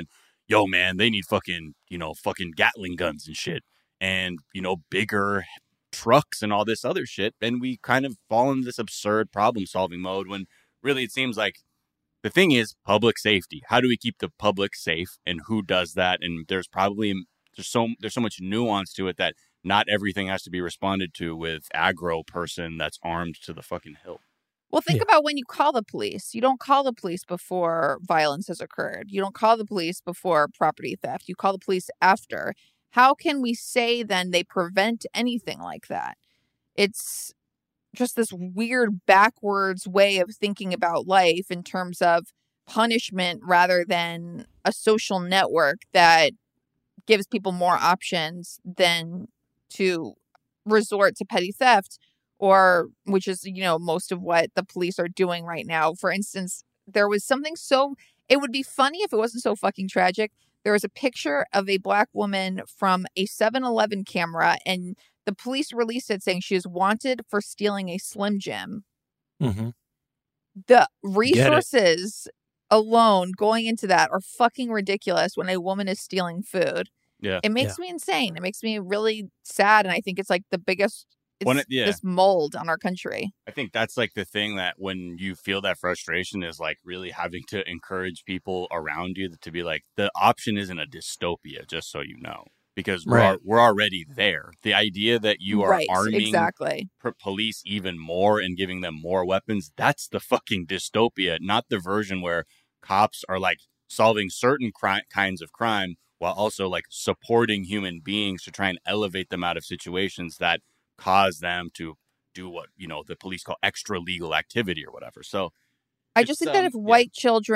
yo, man, they need fucking Gatling guns and shit, and bigger trucks and all this other shit. And we kind of fall into this absurd problem solving mode when really it seems like the thing is public safety. How do we keep the public safe, and who does that? And there's so much nuance to it that not everything has to be responded to with aggro person that's armed to the fucking hilt. Well, think about when you call the police. You don't call the police before violence has occurred. You don't call the police before property theft. You call the police after. How can we say then they prevent anything like that? It's just this weird backwards way of thinking about life in terms of punishment rather than a social network that gives people more options than to resort to petty theft, or which is, most of what the police are doing right now. For instance, there was something it would be funny if it wasn't so fucking tragic. There was a picture of a black woman from a 7-Eleven camera, and the police released it saying she is wanted for stealing a Slim Jim. Mm-hmm. The resources alone going into that are fucking ridiculous when a woman is stealing food. Yeah. It makes me insane. It makes me really sad, and I think it's like the biggest this mold on our country. I think that's like the thing that when you feel that frustration is like really having to encourage people around you to be like, the option isn't a dystopia, just so you know, because we're already there. The idea that you are arming police even more and giving them more weapons, that's the fucking dystopia, not the version where cops are like solving certain kinds of crime while also like supporting human beings to try and elevate them out of situations that cause them to do what the police call extra legal activity or whatever. So I just think that if white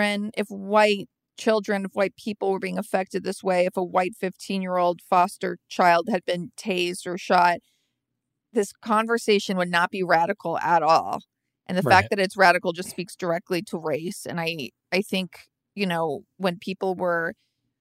people were being affected this way, if a white 15-year-old foster child had been tased or shot, this conversation would not be radical at all. And the fact that it's radical just speaks directly to race. And I think, when people were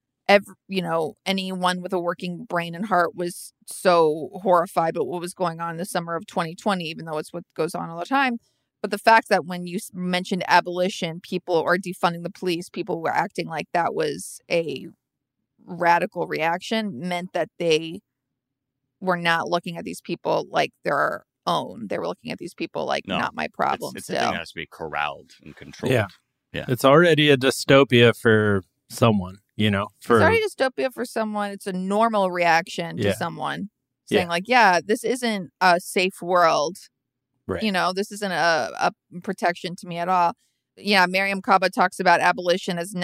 anyone with a working brain and heart was so horrified at what was going on in the summer of 2020, even though it's what goes on all the time. But the fact that when you mentioned abolition, people or defunding the police, people were acting like that was a radical reaction, meant that they were not looking at these people like their own. They were looking at these people like, not my problem. It's a thing that has to be corralled and controlled. Yeah. It's already a dystopia for someone. It's already a dystopia for someone. It's a normal reaction to someone saying this isn't a safe world. Right. This isn't a protection to me at all. Yeah. Mariam Kaba talks about abolition as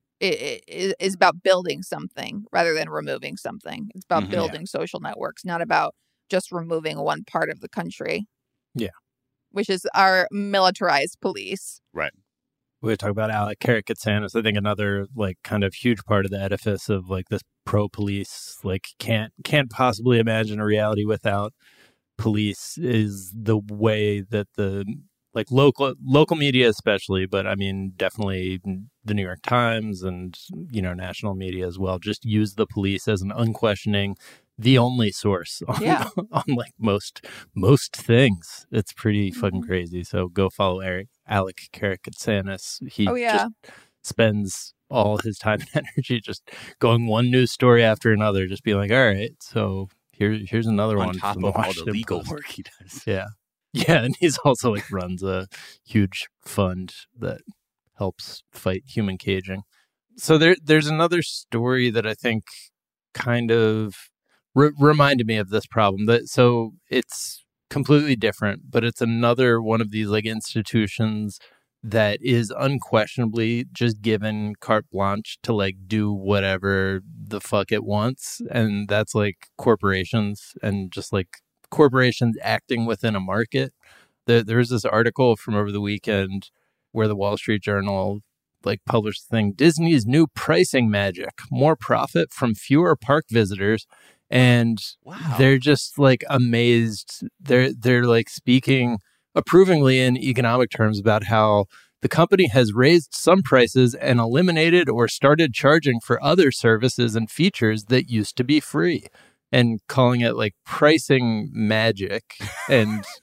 is about building something rather than removing something. It's about building social networks, not about just removing one part of the country. Yeah. Which is our militarized police. Right. We talk about Alec Karakatsanis. I think another like kind of huge part of the edifice of like this pro-police, like can't possibly imagine a reality without police is the way that the like local media especially, but I mean definitely the New York Times and national media as well, just use the police as an unquestioning the only source on like most things. It's pretty fucking crazy. So go follow Alec Karakatsanis. He just spends all his time and energy just going one news story after another, just being like, all right, so here's another one. On top of all the legal work he does. Yeah. Yeah, and he's also like runs a huge fund that helps fight human caging. So there's another story that I think kind of reminded me of this problem. So it's completely different, but it's another one of these like institutions that is unquestionably just given carte blanche to like do whatever the fuck it wants. And that's like corporations and just like corporations acting within a market. There's this article from over the weekend where the Wall Street Journal like published the thing, Disney's new pricing magic, more profit from fewer park visitors. And they're just like amazed. They're like speaking approvingly in economic terms about how the company has raised some prices and eliminated or started charging for other services and features that used to be free, and calling it like pricing magic. And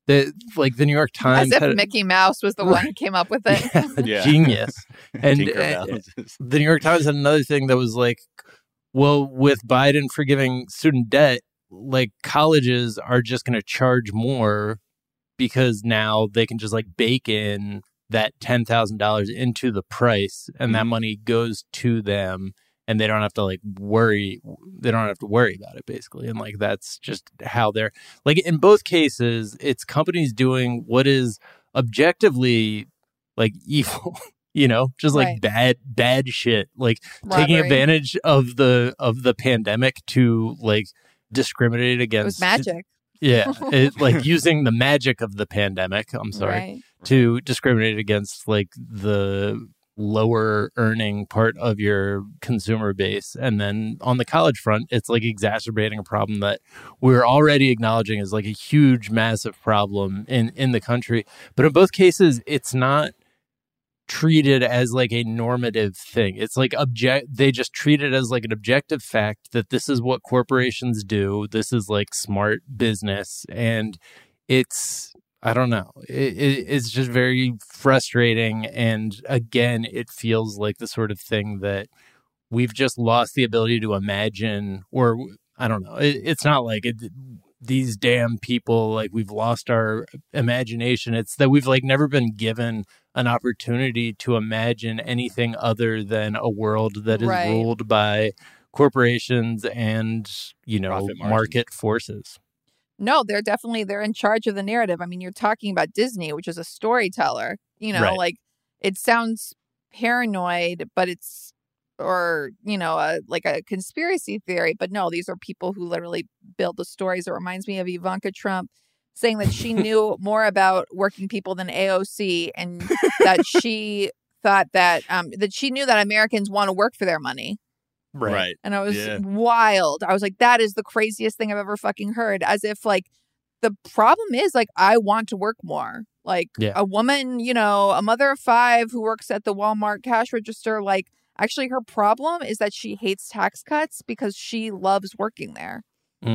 The New York Times As if Mickey Mouse was the one who came up with it. Genius. And the New York Times had another thing that was like, well, with Biden forgiving student debt, like colleges are just going to charge more because now they can just like bake in that $10,000 into the price, and that money goes to them, and they don't have to worry about it, basically. And like that's just how they're like, in both cases it's companies doing what is objectively like evil, just like bad shit, like taking advantage of the pandemic to like discriminate against. It was magic. Yeah, using the magic of the pandemic, to discriminate against like the lower earning part of your consumer base. And then on the college front, it's like exacerbating a problem that we're already acknowledging is like a huge, massive problem in the country. But in both cases, it's not treated as like a normative thing. It's like they just treat it as like an objective fact that this is what corporations do. This is like smart business. And it's, I don't know. It's just very frustrating. And again, it feels like the sort of thing that we've just lost the ability to imagine, or I don't know. It's not like these damn people, like we've lost our imagination. It's that we've like never been given an opportunity to imagine anything other than a world that is ruled by corporations and, market forces. No, they're in charge of the narrative. I mean, you're talking about Disney, which is a storyteller, like it sounds paranoid, but it's, or, like a conspiracy theory. But no, these are people who literally build the stories. It reminds me of Ivanka Trump saying that she knew more about working people than AOC, and that she thought that she knew that Americans want to work for their money. Right. And I was wild. I was like, that is the craziest thing I've ever fucking heard. As if like the problem is like, I want to work more. Like a woman, a mother of 5 who works at the Walmart cash register, like actually her problem is that she hates tax cuts because she loves working there.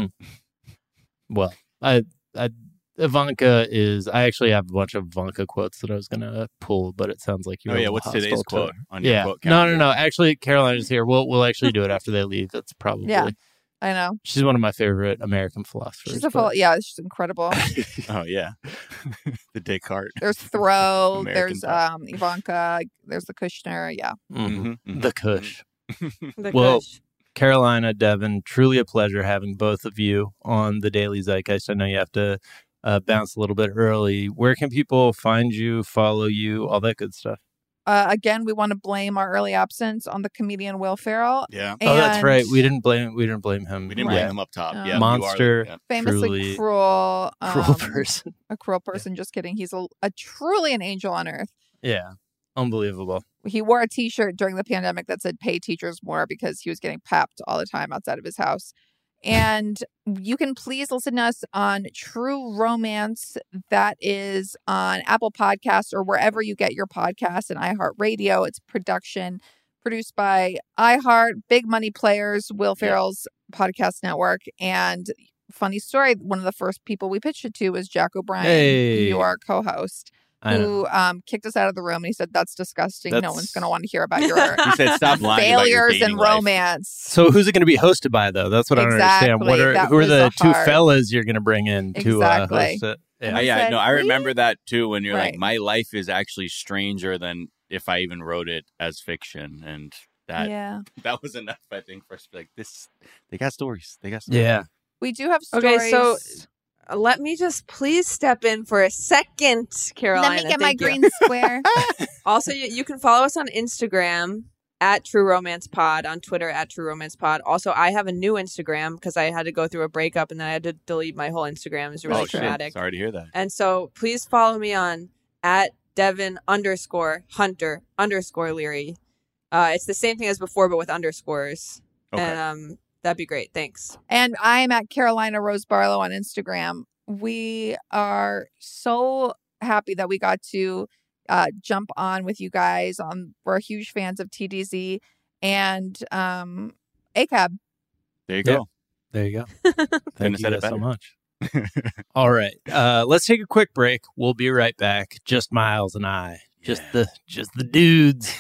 Well, Ivanka is, I actually have a bunch of Ivanka quotes that I was going to pull, but it sounds like you're what's today's quote on your quote calendar? No. Actually, Caroline is here. We'll actually do it after they leave. That's probably. Yeah, I know. She's one of my favorite American philosophers. She's incredible. Oh, yeah. The Descartes. There's Thoreau. There's Ivanka. There's the Kushner. Yeah. Mm-hmm. The Kush. Kush. Carolina, Devin, truly a pleasure having both of you on the Daily Zeitgeist. I know you have to bounce a little bit early. Where can people find you, follow you, all that good stuff? Again, we want to blame our early absence on the comedian Will Ferrell. Yeah. Oh, that's right. We didn't blame him. We didn't blame him up top. Yeah. Monster. Famously cruel. Cruel person. A cruel person. Just kidding. He's a truly an angel on earth. Yeah. Unbelievable. He wore a t-shirt during the pandemic that said pay teachers more because he was getting papped all the time outside of his house. And you can please listen to us on True Romance. That is on Apple Podcasts or wherever you get your podcasts, and iHeartRadio. It's produced by iHeart, Big Money Players, Will Ferrell's podcast network. And funny story, one of the first people we pitched it to was Jack O'Brien, your co-host, who kicked us out of the room, and he said, that's disgusting. No one's going to want to hear about your he said, stop lying failures about your in romance. So who's it going to be hosted by, though? That's what I don't understand. Who are the two fellas you're going to bring in to host it? Yeah, I remember that too, when you're like, my life is actually stranger than if I even wrote it as fiction. And that was enough, I think, for us to be like, they got stories. Yeah. We do have stories. Okay, so let me just please step in for a second, Carolina. Let me get my green square. Also, you can follow us on Instagram at True Romance Pod, on Twitter at True Romance Pod. Also, I have a new Instagram because I had to go through a breakup and then I had to delete my whole Instagram. It was really traumatic. Sorry to hear that. And so please follow me on at Devin_Hunter_Leary. It's the same thing as before, but with underscores. Okay. And that'd be great. Thanks. And I'm at Carolina Rose Barlow on Instagram. We are so happy that we got to jump on with you guys. We're huge fans of TDZ and ACAB. There you go. There you go. Thank you guys so much. All right. Let's take a quick break. We'll be right back. Just Miles and I. Just the dudes.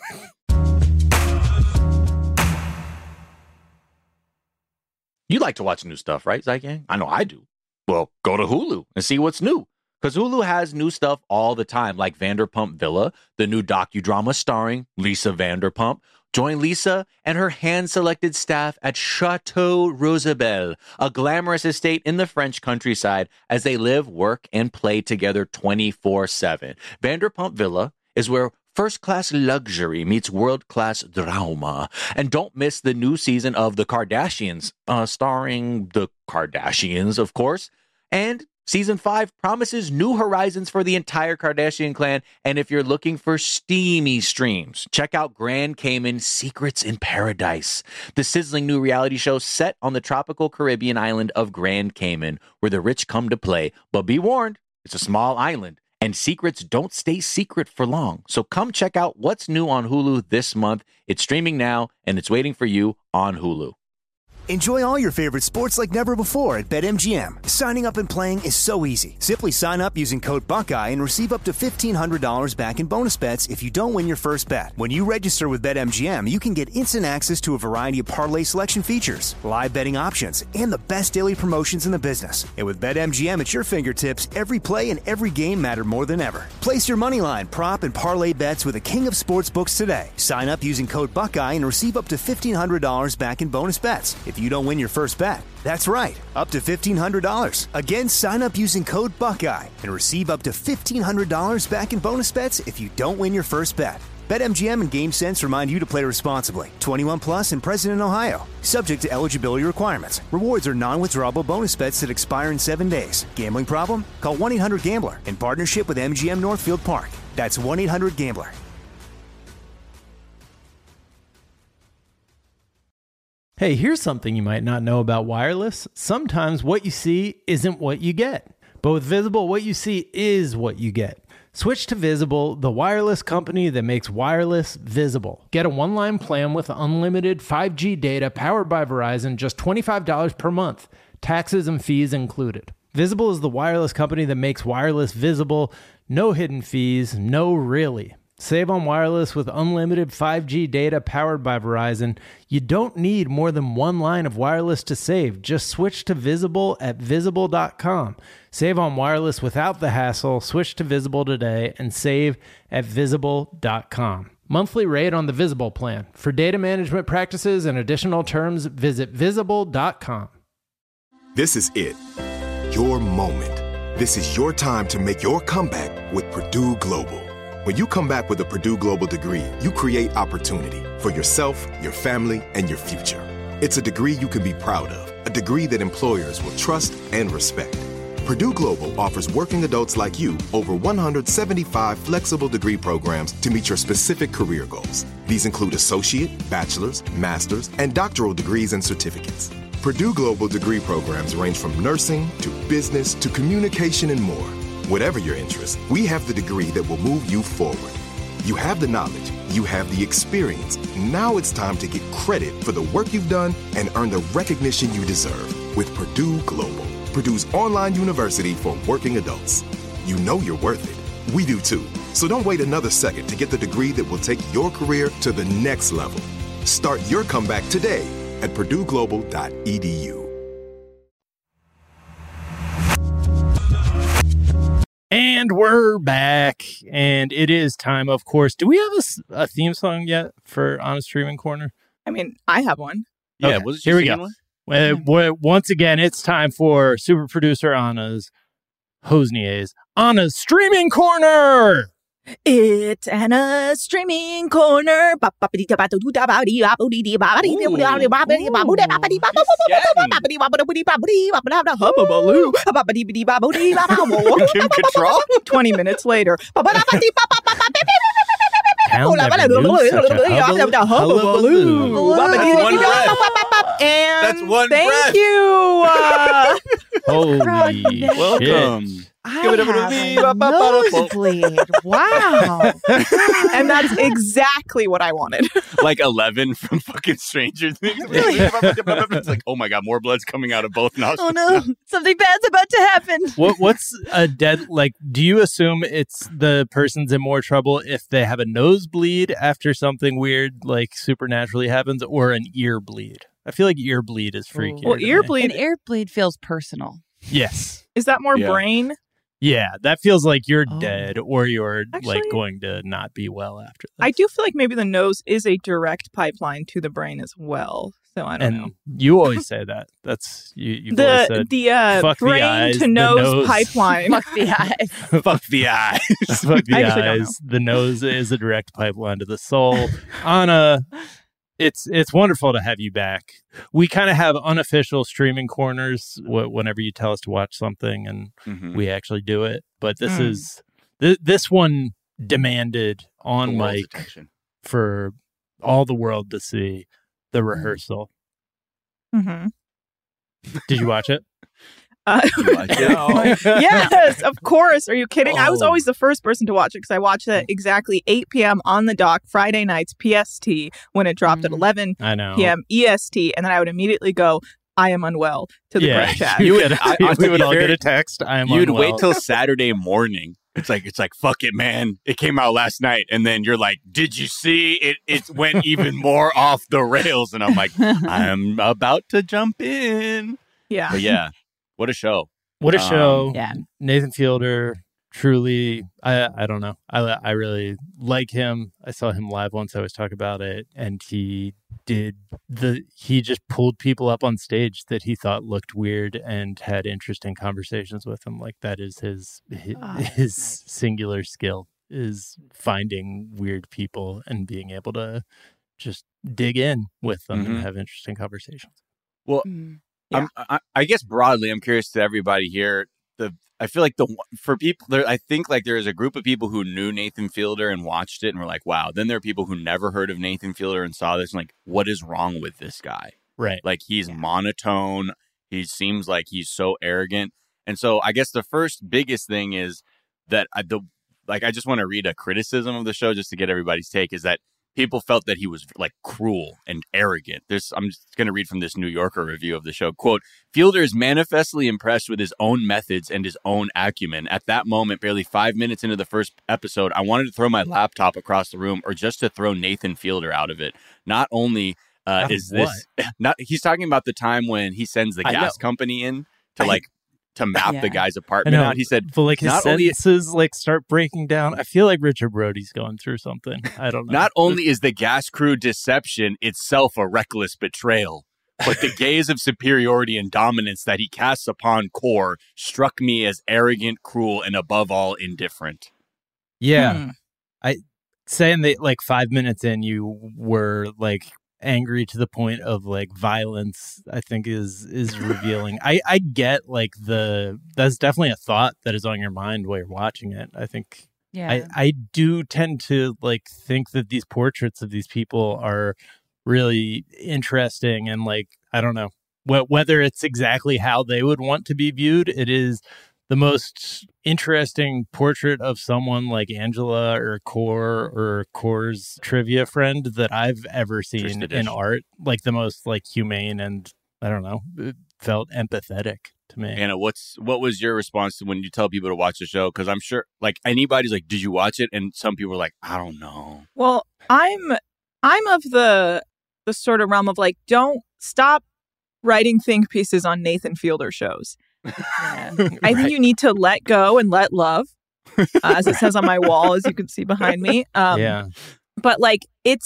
You like to watch new stuff, right, Zygang? I know I do. Well, go to Hulu and see what's new. Because Hulu has new stuff all the time, like Vanderpump Villa, the new docudrama starring Lisa Vanderpump. Join Lisa and her hand-selected staff at Chateau Rosabelle, a glamorous estate in the French countryside, as they live, work, and play together 24/7. Vanderpump Villa is where first-class luxury meets world-class drama. And don't miss the new season of The Kardashians, starring the Kardashians, of course. And Season 5 promises new horizons for the entire Kardashian clan. And if you're looking for steamy streams, check out Grand Cayman Secrets in Paradise, the sizzling new reality show set on the tropical Caribbean island of Grand Cayman, where the rich come to play. But be warned, it's a small island, and secrets don't stay secret for long. So come check out what's new on Hulu this month. It's streaming now, and it's waiting for you on Hulu. Enjoy all your favorite sports like never before at BetMGM. Signing up and playing is so easy. Simply sign up using code Buckeye and receive up to $1,500 back in bonus bets if you don't win your first bet. When you register with BetMGM, you can get instant access to a variety of parlay selection features, live betting options, and the best daily promotions in the business. And with BetMGM at your fingertips, every play and every game matter more than ever. Place your moneyline, prop, and parlay bets with the king of sportsbooks today. Sign up using code Buckeye and receive up to $1,500 back in bonus bets if you don't win your first bet. That's right, up to $1,500. Again, sign up using code Buckeye and receive up to $1,500 back in bonus bets if you don't win your first bet. BetMGM and GameSense remind you to play responsibly. 21 plus and present in Ohio. Subject to eligibility requirements. Rewards are non-withdrawable bonus bets that expire in 7 days. Gambling problem? Call 1-800-GAMBLER in partnership with MGM Northfield Park. That's 1-800-GAMBLER. Hey, here's something you might not know about wireless. Sometimes what you see isn't what you get. But with Visible, what you see is what you get. Switch to Visible, the wireless company that makes wireless visible. Get a one-line plan with unlimited 5G data powered by Verizon, just $25 per month. Taxes and fees included. Visible is the wireless company that makes wireless visible. No hidden fees, no really. Save on wireless with unlimited 5G data powered by Verizon. You don't need more than one line of wireless to save. Just switch to Visible at Visible.com. Save on wireless without the hassle. Switch to Visible today and save at Visible.com. Monthly rate on the Visible plan. For data management practices and additional terms, visit Visible.com. This is it. Your moment. This is your time to make your comeback with Purdue Global. When you come back with a Purdue Global degree, you create opportunity for yourself, your family, and your future. It's a degree you can be proud of, a degree that employers will trust and respect. Purdue Global offers working adults like you over 175 flexible degree programs to meet your specific career goals. These include associate, bachelor's, master's, and doctoral degrees and certificates. Purdue Global degree programs range from nursing to business to communication and more. Whatever your interest, we have the degree that will move you forward. You have the knowledge, you have the experience. Now it's time to get credit for the work you've done and earn the recognition you deserve with Purdue Global, Purdue's online university for working adults. You know you're worth it. We do too. So don't wait another second to get the degree that will take your career to the next level. Start your comeback today at purdueglobal.edu. And we're back, and it is time, of course. Do we have a theme song yet for Honest Streaming Corner? I mean, I have one. Yeah, okay. was it Here we go. Once again, it's time for super producer Anna's Hosnier's Anna's Streaming Corner. It's Anna's Streaming Corner. Kim Cattrall? 20 minutes later. Town never knew such a hullabaloo. That's one thank breath. you. Holy Welcome. shit. I have a nosebleed. Wow. And that's exactly what I wanted. Like 11 from fucking Stranger Things. It's like, oh my God, more blood's coming out of both nostrils. Oh no, something bad's about to happen. What's a dead, like, do you assume it's the person's in more trouble if they have a nosebleed after something weird, like supernaturally happens, or an ear bleed? I feel like ear bleed is freaky. Well, ear bleed. An ear bleed feels personal. Yes. Is that more brain? Yeah, that feels like you're dead or you're Actually, like going to not be well after that. I do feel like maybe the nose is a direct pipeline to the brain as well. So I don't know. You always say that. That's you've always said, the fuck the brain eyes, to the nose pipeline. Fuck the eyes. Fuck the eyes. Fuck the I actually don't eyes. The nose is a direct pipeline to the soul. Anna, it's wonderful to have you back. We kind of have unofficial streaming corners whenever you tell us to watch something and we actually do it. But this is this one demanded on mic for all the world to see the rehearsal. Mm-hmm. Did you watch it? Yes, of course. Are you kidding? I was always the first person to watch it because I watched it exactly 8 p.m. on the dot Friday nights PST when it dropped at 11 p.m. EST, and then I would immediately go, I am unwell to the group chat. We would all get a text. I am You'd unwell. wait till Saturday morning. It's like, fuck it, man. It came out last night. And then you're like, did you see it? It went even more off the rails. And I'm like, I'm about to jump in. Yeah. But yeah, what a show. What a show. Yeah. Nathan Fielder, truly, I don't know. I really like him. I saw him live once. I always talk about it. And he just pulled people up on stage that he thought looked weird and had interesting conversations with them. Like that is his singular skill, is finding weird people and being able to just dig in with them and have interesting conversations. Well, I guess broadly, I'm curious to everybody here. I feel like for people there, I think like there is a group of people who knew Nathan Fielder and watched it and were like, wow. Then there are people who never heard of Nathan Fielder and saw this and like, what is wrong with this guy? Right. Like he's monotone. He seems like he's so arrogant. And so I guess the first biggest thing is that I just want to read a criticism of the show just to get everybody's take, is that people felt that he was like cruel and arrogant. I'm just going to read from this New Yorker review of the show. Quote, Fielder is manifestly impressed with his own methods and his own acumen. At that moment, barely 5 minutes into the first episode, I wanted to throw my laptop across the room or just to throw Nathan Fielder out of it. Not only he's talking about the time when he sends the gas company in to map the guy's apartment out. He said, but like his sentences like start breaking down. I feel like Richard Brody's going through something. I don't know. Not only is the gas crew deception itself a reckless betrayal, but the gaze of superiority and dominance that he casts upon Core struck me as arrogant, cruel, and above all indifferent. Yeah. I saying that like 5 minutes in, you were like angry to the point of like violence, I think is revealing. I get like that's definitely a thought that is on your mind while you're watching it. I think I do tend to like think that these portraits of these people are really interesting, and like I don't know whether it's exactly how they would want to be viewed. It is the most interesting portrait of someone like Angela or Core's trivia friend that I've ever seen in art. Like the most like humane, and I don't know, it felt empathetic to me. Anna, what was your response to when you tell people to watch the show? Because I'm sure like anybody's like, did you watch it? And some people are like, I don't know. Well, I'm of the sort of realm of like, don't stop writing think pieces on Nathan Fielder shows. I think you need to let go and let love, as it says on my wall, as you can see behind me. But like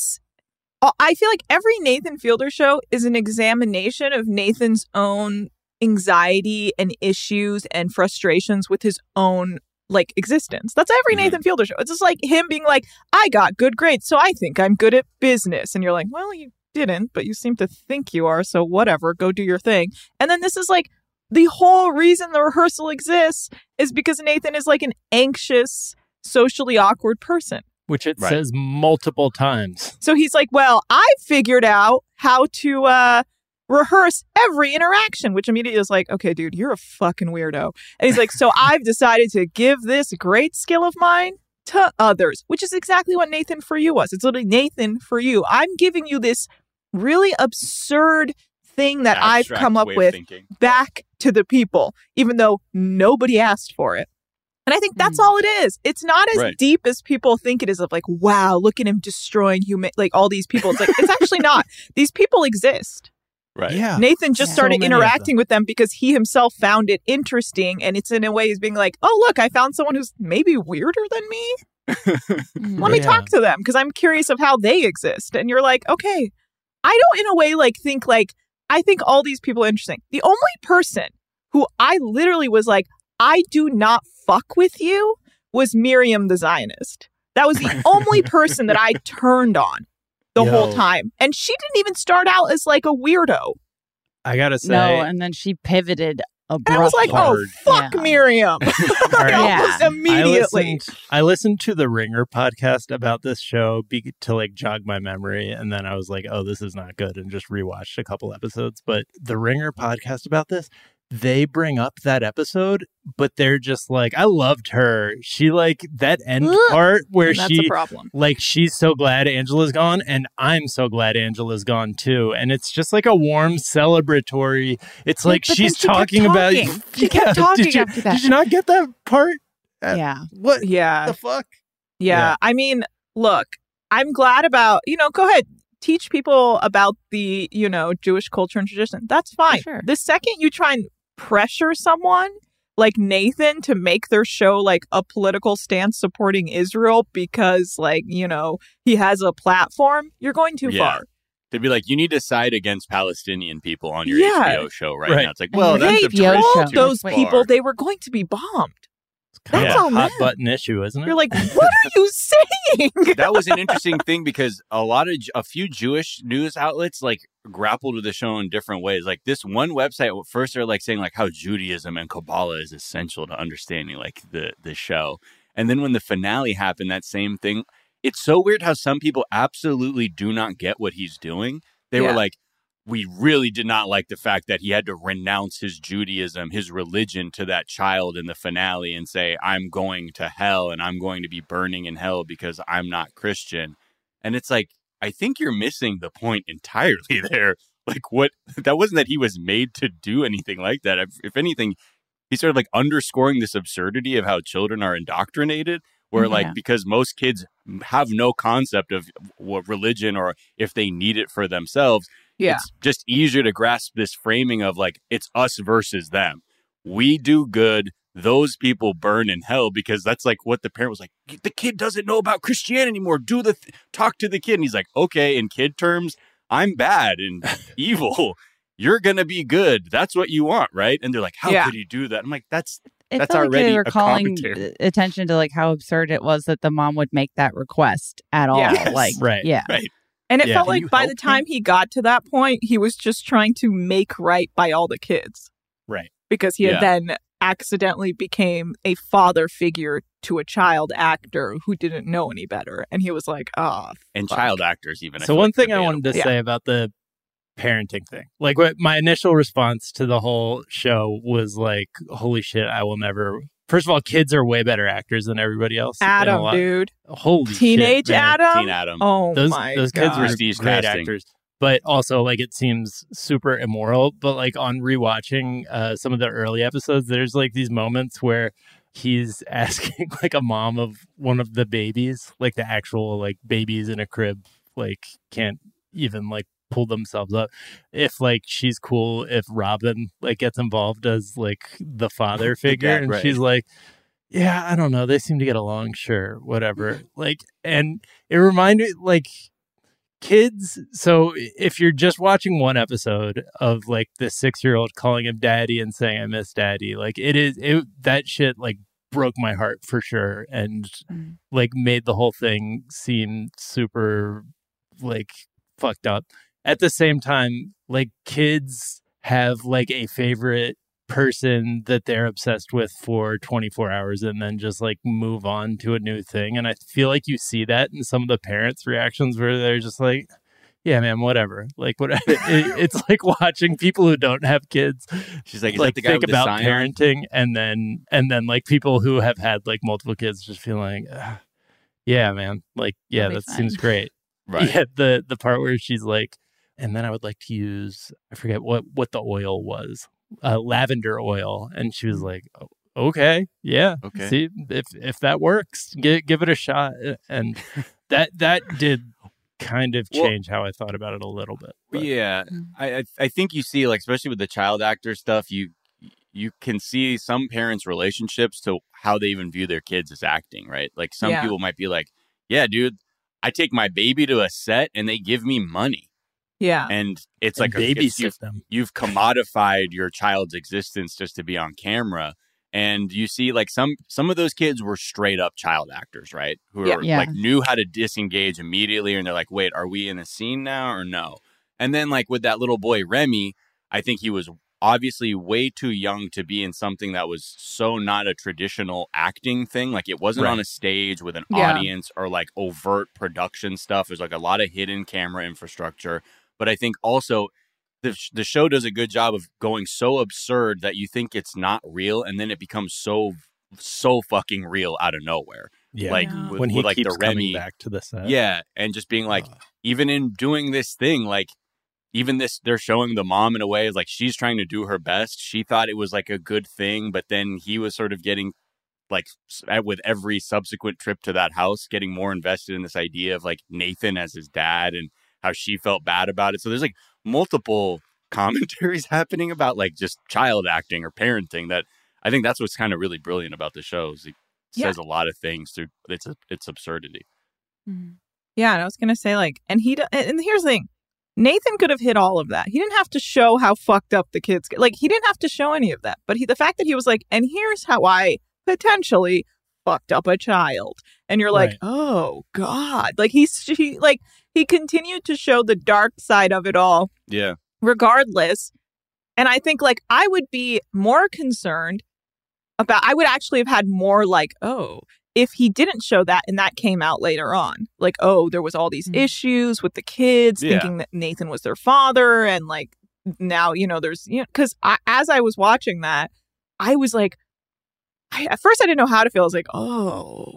I feel like every Nathan Fielder show is an examination of Nathan's own anxiety and issues and frustrations with his own like existence. That's every Nathan Fielder show. It's just like him being like, I got good grades, so I think I'm good at business. And you're like, well, you didn't, but you seem to think you are, so whatever, go do your thing. And then this is like, the whole reason the rehearsal exists is because Nathan is like an anxious, socially awkward person. Which it says multiple times. So he's like, well, I figured out how to rehearse every interaction, which immediately is like, okay, dude, you're a fucking weirdo. And he's like, so I've decided to give this great skill of mine to others, which is exactly what Nathan For You was. It's literally Nathan For You. I'm giving you this really absurd thing that I've come up with back to the people, even though nobody asked for it. And I think that's all it is. It's not as deep as people think it is of like, wow, look at him destroying all these people. It's like, it's actually not. These people exist. Right. Yeah. Nathan just started interacting with them because he himself found it interesting. And it's in a way he's being like, oh, look, I found someone who's maybe weirder than me. Let me talk to them because I'm curious of how they exist. And you're like, okay, I don't in a way like think like, I think all these people are interesting. The only person who I literally was like, I do not fuck with you was Miriam the Zionist. That was the only person that I turned on the whole time. And she didn't even start out as like a weirdo. I gotta say. No, and then she pivoted abruptly. And I was like, oh, fuck Miriam. Almost immediately. I listened to the Ringer podcast about this show to like jog my memory. And then I was like, oh, this is not good. And just rewatched a couple episodes. But the Ringer podcast about this, they bring up that episode, but they're just like, I loved her. She like that end part where that's a problem. Like, she's so glad Angela's gone, and I'm so glad Angela's gone too. And it's just like a warm celebratory. It's like she's talking about. She kept talking after that. Did you not get that part? Yeah. What? Yeah. The fuck? Yeah. I mean, look, I'm glad about, go ahead. Teach people about the, Jewish culture and tradition. That's fine. Sure. The second you try and pressure someone like Nathan to make their show like a political stance supporting Israel because he has a platform, you're going too far. To be like, you need to side against Palestinian people on your HBO show right now. It's like, well, they that's told those people they were going to be bombed. That's all hot button issue, isn't it? You're like, what are you saying? That was an interesting thing because a few Jewish news outlets like grappled with the show in different ways. Like this one website first they're like saying like how Judaism and Kabbalah is essential to understanding like the show. And then when the finale happened, that same thing. It's so weird how some people absolutely do not get what he's doing. They were like, we really did not like the fact that he had to renounce his Judaism, his religion to that child in the finale and say, I'm going to hell and I'm going to be burning in hell because I'm not Christian. And it's like, I think you're missing the point entirely there. Like that wasn't that he was made to do anything like that. If anything, he's sort of like underscoring this absurdity of how children are indoctrinated. Where like, because most kids have no concept of what religion or if they need it for themselves. Yeah. It's just easier to grasp this framing of like, it's us versus them. We do good. Those people burn in hell because that's like what the parent was like. The kid doesn't know about Christianity anymore. Talk to the kid. And he's like, okay, in kid terms, I'm bad and evil. You're going to be good. That's what you want, right? And they're like, how could he do that? I'm like, that's already they were a calling commentary. attention to like how absurd it was that the mom would make that request at all. Yes. Like, right. And it felt like by the time he got to that point, he was just trying to make right by all the kids. Right. Because he had then accidentally became a father figure to a child actor who didn't know any better. And he was like, and child actors even. So one thing I wanted to say about the parenting thing, like what my initial response to the whole show was like, holy shit, I will never. First of all, kids are way better actors than everybody else. Adam, dude. Holy Teenage shit, man. Adam? Teen Adam. Oh, those God. kids were Prestige great casting. actors. But also, like, it seems super immoral. But, like, on rewatching some of the early episodes, there's, like, these moments where he's asking, like, a mom of one of the babies, like, the actual, like, babies in a crib, like, can't even, like, pull themselves up, if like she's cool if Robin like gets involved as like the father figure. And she's like, yeah, I don't know, they seem to get along, sure, whatever. Like, and it reminded me like kids. So if you're just watching one episode of like the 6-year-old calling him daddy and saying I miss daddy, like that shit like broke my heart for sure, and like made the whole thing seem super like fucked up. At the same time, like kids have like a favorite person that they're obsessed with for 24 hours and then just like move on to a new thing. And I feel like you see that in some of the parents' reactions where they're just like, yeah, man, whatever. Like, what? It's like watching people who don't have kids. She's like, is like that the guy think with the about sign on? parenting, and then like people who have had like multiple kids just feeling like, yeah, man, like, yeah, that seems great. Right. Yeah, the part where she's like, and then I would like to use, I forget what the oil was, lavender oil, and she was like, oh, okay, yeah, Okay. see if that works, give it a shot, and that did kind of change how I thought about it a little bit. But. Yeah, I think you see, like, especially with the child actor stuff, you can see some parents' relationships to how they even view their kids as acting, right? Like some people might be like, yeah, dude, I take my baby to a set and they give me money. Yeah. And it's And like babysit them. You've commodified your child's existence just to be on camera. And you see, like, some of those kids were straight up child actors, right? Who are like knew how to disengage immediately, and they're like, "Wait, are we in a scene now or no?" And then, like with that little boy Remy, I think he was obviously way too young to be in something that was so not a traditional acting thing. Like it wasn't on a stage with an audience or like overt production stuff. There's like a lot of hidden camera infrastructure, but I think also the show does a good job of going so absurd that you think it's not real, and then it becomes so fucking real out of nowhere. Yeah, like when he with like keeps the Remy coming back to the set. Yeah, and just being like, even in doing this thing, like even this, they're showing the mom in a way like she's trying to do her best. She thought it was like a good thing, but then he was sort of getting like with every subsequent trip to that house, getting more invested in this idea of like Nathan as his dad and how she felt bad about it. So there's like multiple commentaries happening about like just child acting or parenting that I think that's what's kind of really brilliant about the show. Is it says a lot of things through its absurdity. Yeah, and I was gonna say like, and here's the thing, Nathan could have hit all of that. He didn't have to show how fucked up the kids get. Like he didn't have to show any of that. But the fact that he was like, and here's how I potentially fucked up a child, and you're like, oh god, like he continued to show the dark side of it all. Yeah. Regardless. And I think like I would be more concerned about, I would actually have had more like, oh, if he didn't show that and that came out later on, like, oh, there was all these issues with the kids thinking that Nathan was their father. And like now, there's, because as I was watching that, I was like, at first I didn't know how to feel. I was like, oh,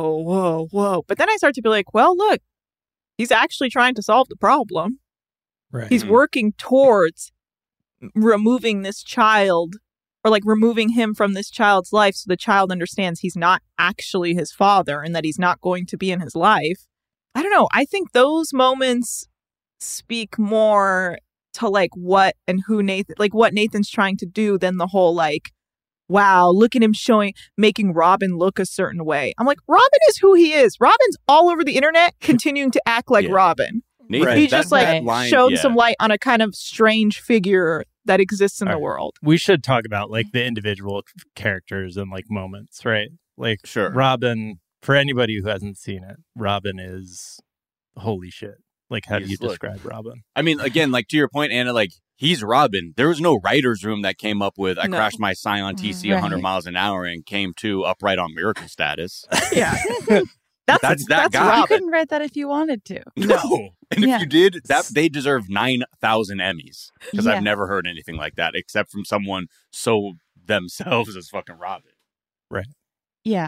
whoa. But then I started to be like, well, look, he's actually trying to solve the problem. Right. He's working towards removing this child, or like removing him from this child's life, so the child understands he's not actually his father and that he's not going to be in his life. I don't know. I think those moments speak more to like what Nathan's trying to do than the whole like, wow, look at him making Robin look a certain way. I'm like, Robin is who he is. Robin's all over the internet continuing to act like Robin. Nathan, he just showed some light on a kind of strange figure that exists in the world. We should talk about like the individual characters and like moments, right? Like Robin, for anybody who hasn't seen it, Robin is holy shit. Like, how do you describe Robin? I mean, again, like to your point, Anna, like he's Robin. There was no writer's room that came up with, I crashed my Scion TC 100 miles an hour and came to upright on miracle status. Yeah. That's that guy. You couldn't write that if you wanted to. No. And if you did, they deserve 9,000 Emmys, because I've never heard anything like that except from someone so themselves as fucking Robin. Right. Yeah.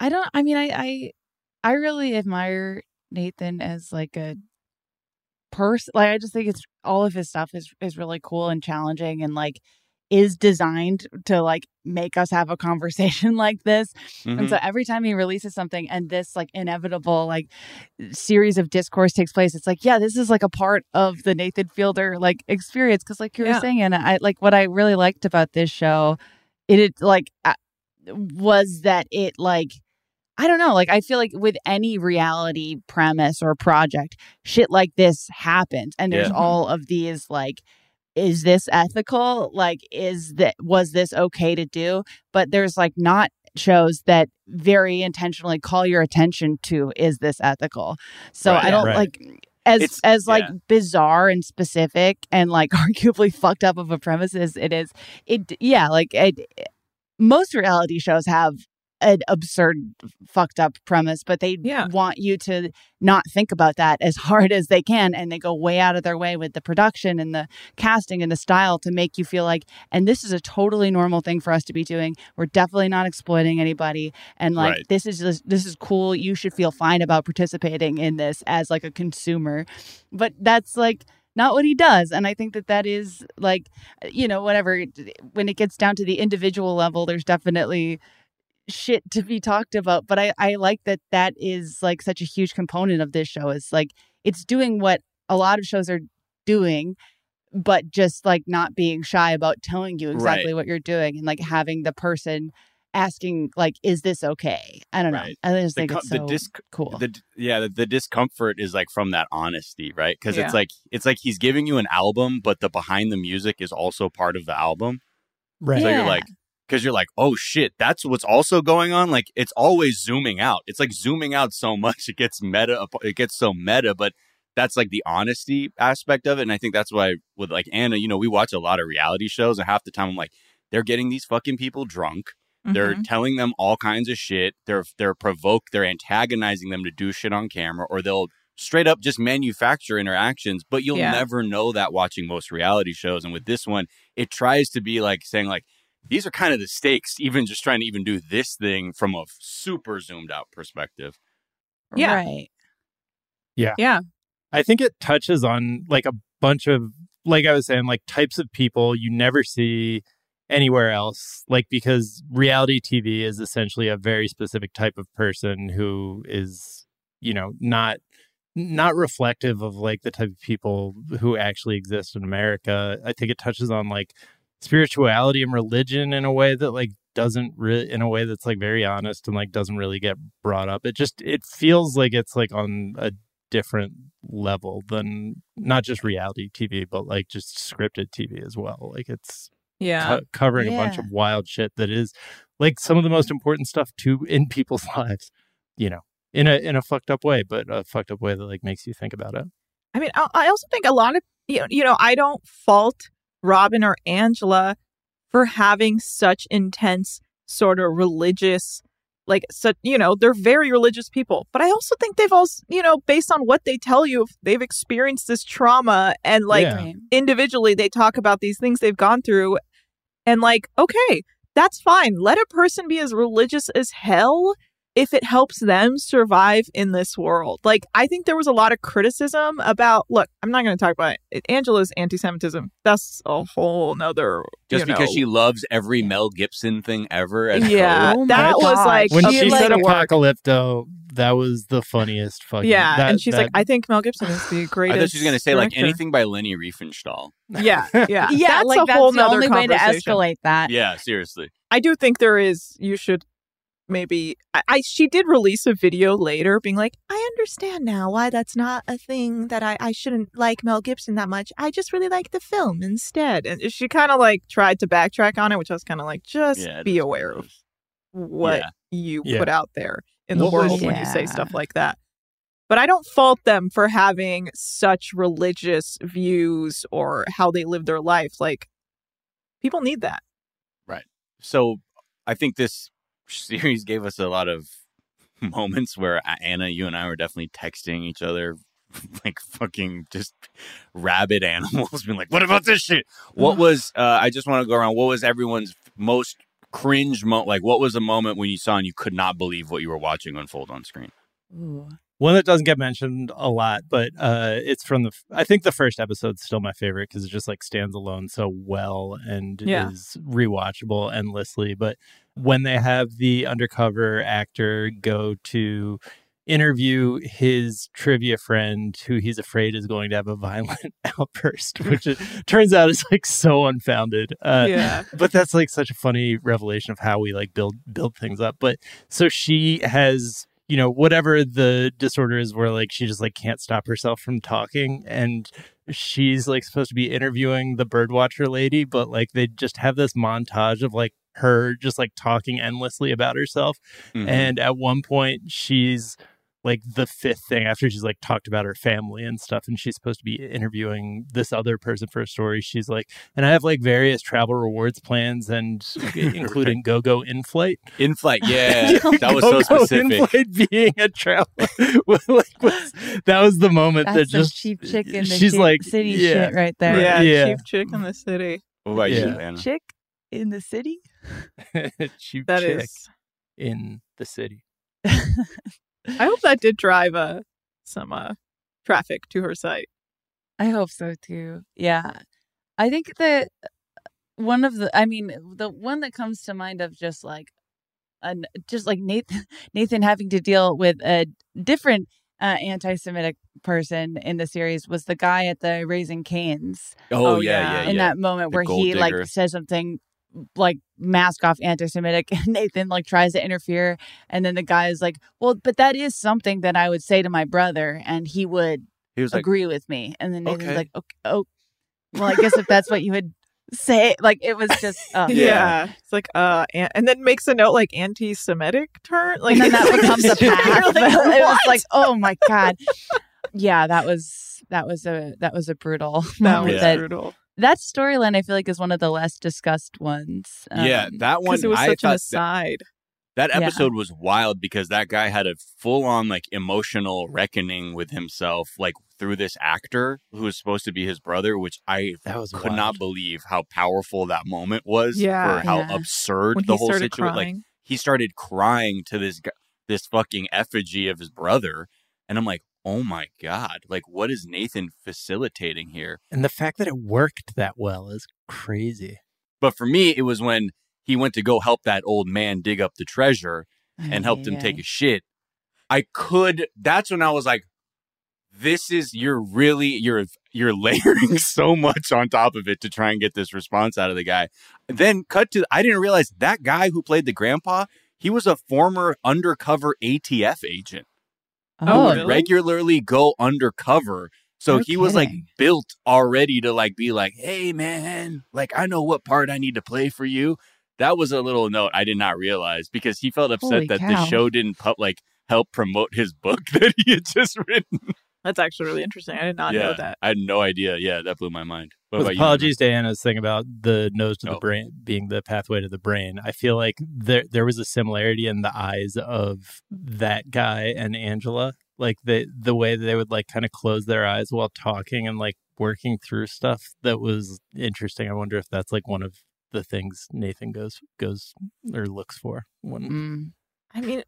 I really admire Nathan as like a person. Like, I just think it's all of his stuff is really cool and challenging, and like is designed to like make us have a conversation like this. And so every time he releases something and this like inevitable like series of discourse takes place, it's like, yeah, this is like a part of the Nathan Fielder like experience. Cause like you were saying, and I like what I really liked about this show, it like was that it like, I don't know, like I feel like with any reality premise or project, shit like this happens. And there's all of these like, is this ethical? Like, was this okay to do? But there's like not shows that very intentionally call your attention to, is this ethical? So I don't like as like bizarre and specific and like arguably fucked up of a premise as it is. Most reality shows have an absurd, fucked up premise, but they want you to not think about that as hard as they can. And they go way out of their way with the production and the casting and the style to make you feel like, and this is a totally normal thing for us to be doing. We're definitely not exploiting anybody. And like, this is cool. You should feel fine about participating in this as like a consumer. But that's like not what he does. And I think that is like, whatever, when it gets down to the individual level, there's definitely shit to be talked about, but I like that is like such a huge component of this show. Is like it's doing what a lot of shows are doing, but just like not being shy about telling you exactly what you're doing and like having the person asking like, is this okay? I don't know. I just think it's so cool. The discomfort is like from that honesty, right? Because it's like he's giving you an album, but the behind the music is also part of the album. Right. So you're like, because you're like, oh shit, that's what's also going on. Like it's always zooming out. It's like zooming out so much it gets meta. It gets so meta, but that's like the honesty aspect of it. And I think that's why with like Anna, we watch a lot of reality shows, and half the time I'm like, they're getting these fucking people drunk. Mm-hmm. They're telling them all kinds of shit. They're antagonizing them to do shit on camera, or they'll straight up just manufacture interactions. But you'll never know that watching most reality shows. And with this one, it tries to be like saying like, these are kind of the stakes, even just trying to even do this thing from a super zoomed out perspective. Yeah. Right. Yeah. Yeah. I think it touches on like a bunch of, like I was saying, like types of people you never see anywhere else. Like, because reality TV is essentially a very specific type of person who is, not reflective of like the type of people who actually exist in America. I think it touches on like spirituality and religion in a way that like doesn't really, in a way that's like very honest and like doesn't really get brought up. It feels like it's like on a different level than not just reality TV, but like just scripted TV as well. Like it's covering a bunch of wild shit that is like some of the most important stuff too in people's lives, in a fucked up way, but a fucked up way that like makes you think about it. I mean, I also think a lot of, I don't fault Robin or Angela for having such intense sort of religious, like, they're very religious people. But I also think they've also, based on what they tell you, they've experienced this trauma and like individually they talk about these things they've gone through and like, okay, that's fine. Let a person be as religious as hell if it helps them survive in this world. Like, I think there was a lot of criticism about, look, I'm not going to talk about it. Angela's anti-Semitism. That's a whole nother, just because she loves every Mel Gibson thing ever. As that was like, when she said Apocalypto, that was the funniest fucking. Yeah, and she's like, I think Mel Gibson is the greatest. I thought she was going to say director. like anything by Leni Riefenstahl. Yeah. Yeah, that's like a whole that's the only way to conversation. escalate that. Yeah, seriously. I do think you should maybe she did release a video later being like, I understand now why that's not a thing that I shouldn't like Mel Gibson that much. I just really like the film instead. And she kind of like tried to backtrack on it, which I was kind of like, just be aware of what you put out there in the world when you say stuff like that. But I don't fault them for having such religious views or how they live their life. Like, people need that. Right. So I think this series gave us a lot of moments where Anna, you and I were definitely texting each other like fucking just rabid animals, being like, what about this shit? What was, I just want to go around, what was everyone's most cringe moment? Like, what was a moment when you saw and you could not believe what you were watching unfold on screen? Ooh. One that doesn't get mentioned a lot, but it's from I think the first episode's still my favorite because it just like stands alone so well and is rewatchable endlessly. But when they have the undercover actor go to interview his trivia friend who he's afraid is going to have a violent outburst, which it turns out is like so unfounded. But that's like such a funny revelation of how we like build things up. But so she has, whatever the disorder is where like she just like can't stop herself from talking, and she's like supposed to be interviewing the birdwatcher lady, but like they just have this montage of like her just like talking endlessly about herself. Mm-hmm. And at one point she's like the fifth thing after she's like talked about her family and stuff, and she's supposed to be interviewing this other person for a story. She's like, and I have like various travel rewards plans, and including GoGo in-flight. In-flight, yeah, that was so specific. In-flight being a traveler, that was the moment That's that some just cheap chick in the she's shit like city shit right there. Yeah, cheap chick in the city. What about you, Cheap Anna? chick in the city. cheap That chick is- in the city. I hope that did drive some traffic to her site. I hope so too. Yeah. I think that the one that comes to mind of just like Nathan having to deal with a different anti-Semitic person in the series was the guy at the Raising Cane's. Oh, yeah. In that moment The where gold he like digger. says something like mask off anti-Semitic, and Nathan like tries to interfere, and then the guy is like, well, but that is something that I would say to my brother and he would was like, agree with me. And then Nathan's okay. like, okay, oh, well, I guess if that's what you would say, like it was just Yeah. It's like and then makes a note like anti-Semitic turn, like and then that becomes a path. You're like, It was what? like, oh my god. Yeah, that was a brutal That moment. was brutal. That storyline I feel like is one of the less discussed ones. Yeah, that one. Because it was I such an thought aside. that Yeah. episode was wild because that guy had a full-on like emotional reckoning with himself, like through this actor who was supposed to be his brother, which I could not believe how powerful that moment was. Yeah. For how Yeah. absurd When the he whole started situation. Like crying. he started crying to this fucking effigy of his brother, and I'm like, oh my god, like what is Nathan facilitating here? And the fact that it worked that well is crazy. But for me, it was when he went to go help that old man dig up the treasure and helped him take a shit. That's when I was like, this is, you're layering so much on top of it to try and get this response out of the guy. Then I didn't realize that guy who played the grandpa, he was a former undercover ATF agent. Who would regularly go undercover. So he was like built already to like be like, hey man, like I know what part I need to play for you. That was a little note I did not realize because he felt upset Holy that cow. the show didn't help promote his book that he had just written. That's actually really interesting. I did not know that. I had no idea. Yeah, that blew my mind. What With about apologies to Anna's thing about the nose to the brain being the pathway to the brain. I feel like there was a similarity in the eyes of that guy and Angela. Like the way that they would like kind of close their eyes while talking and like working through stuff that was interesting. I wonder if that's like one of the things Nathan goes or looks for. When... I mean,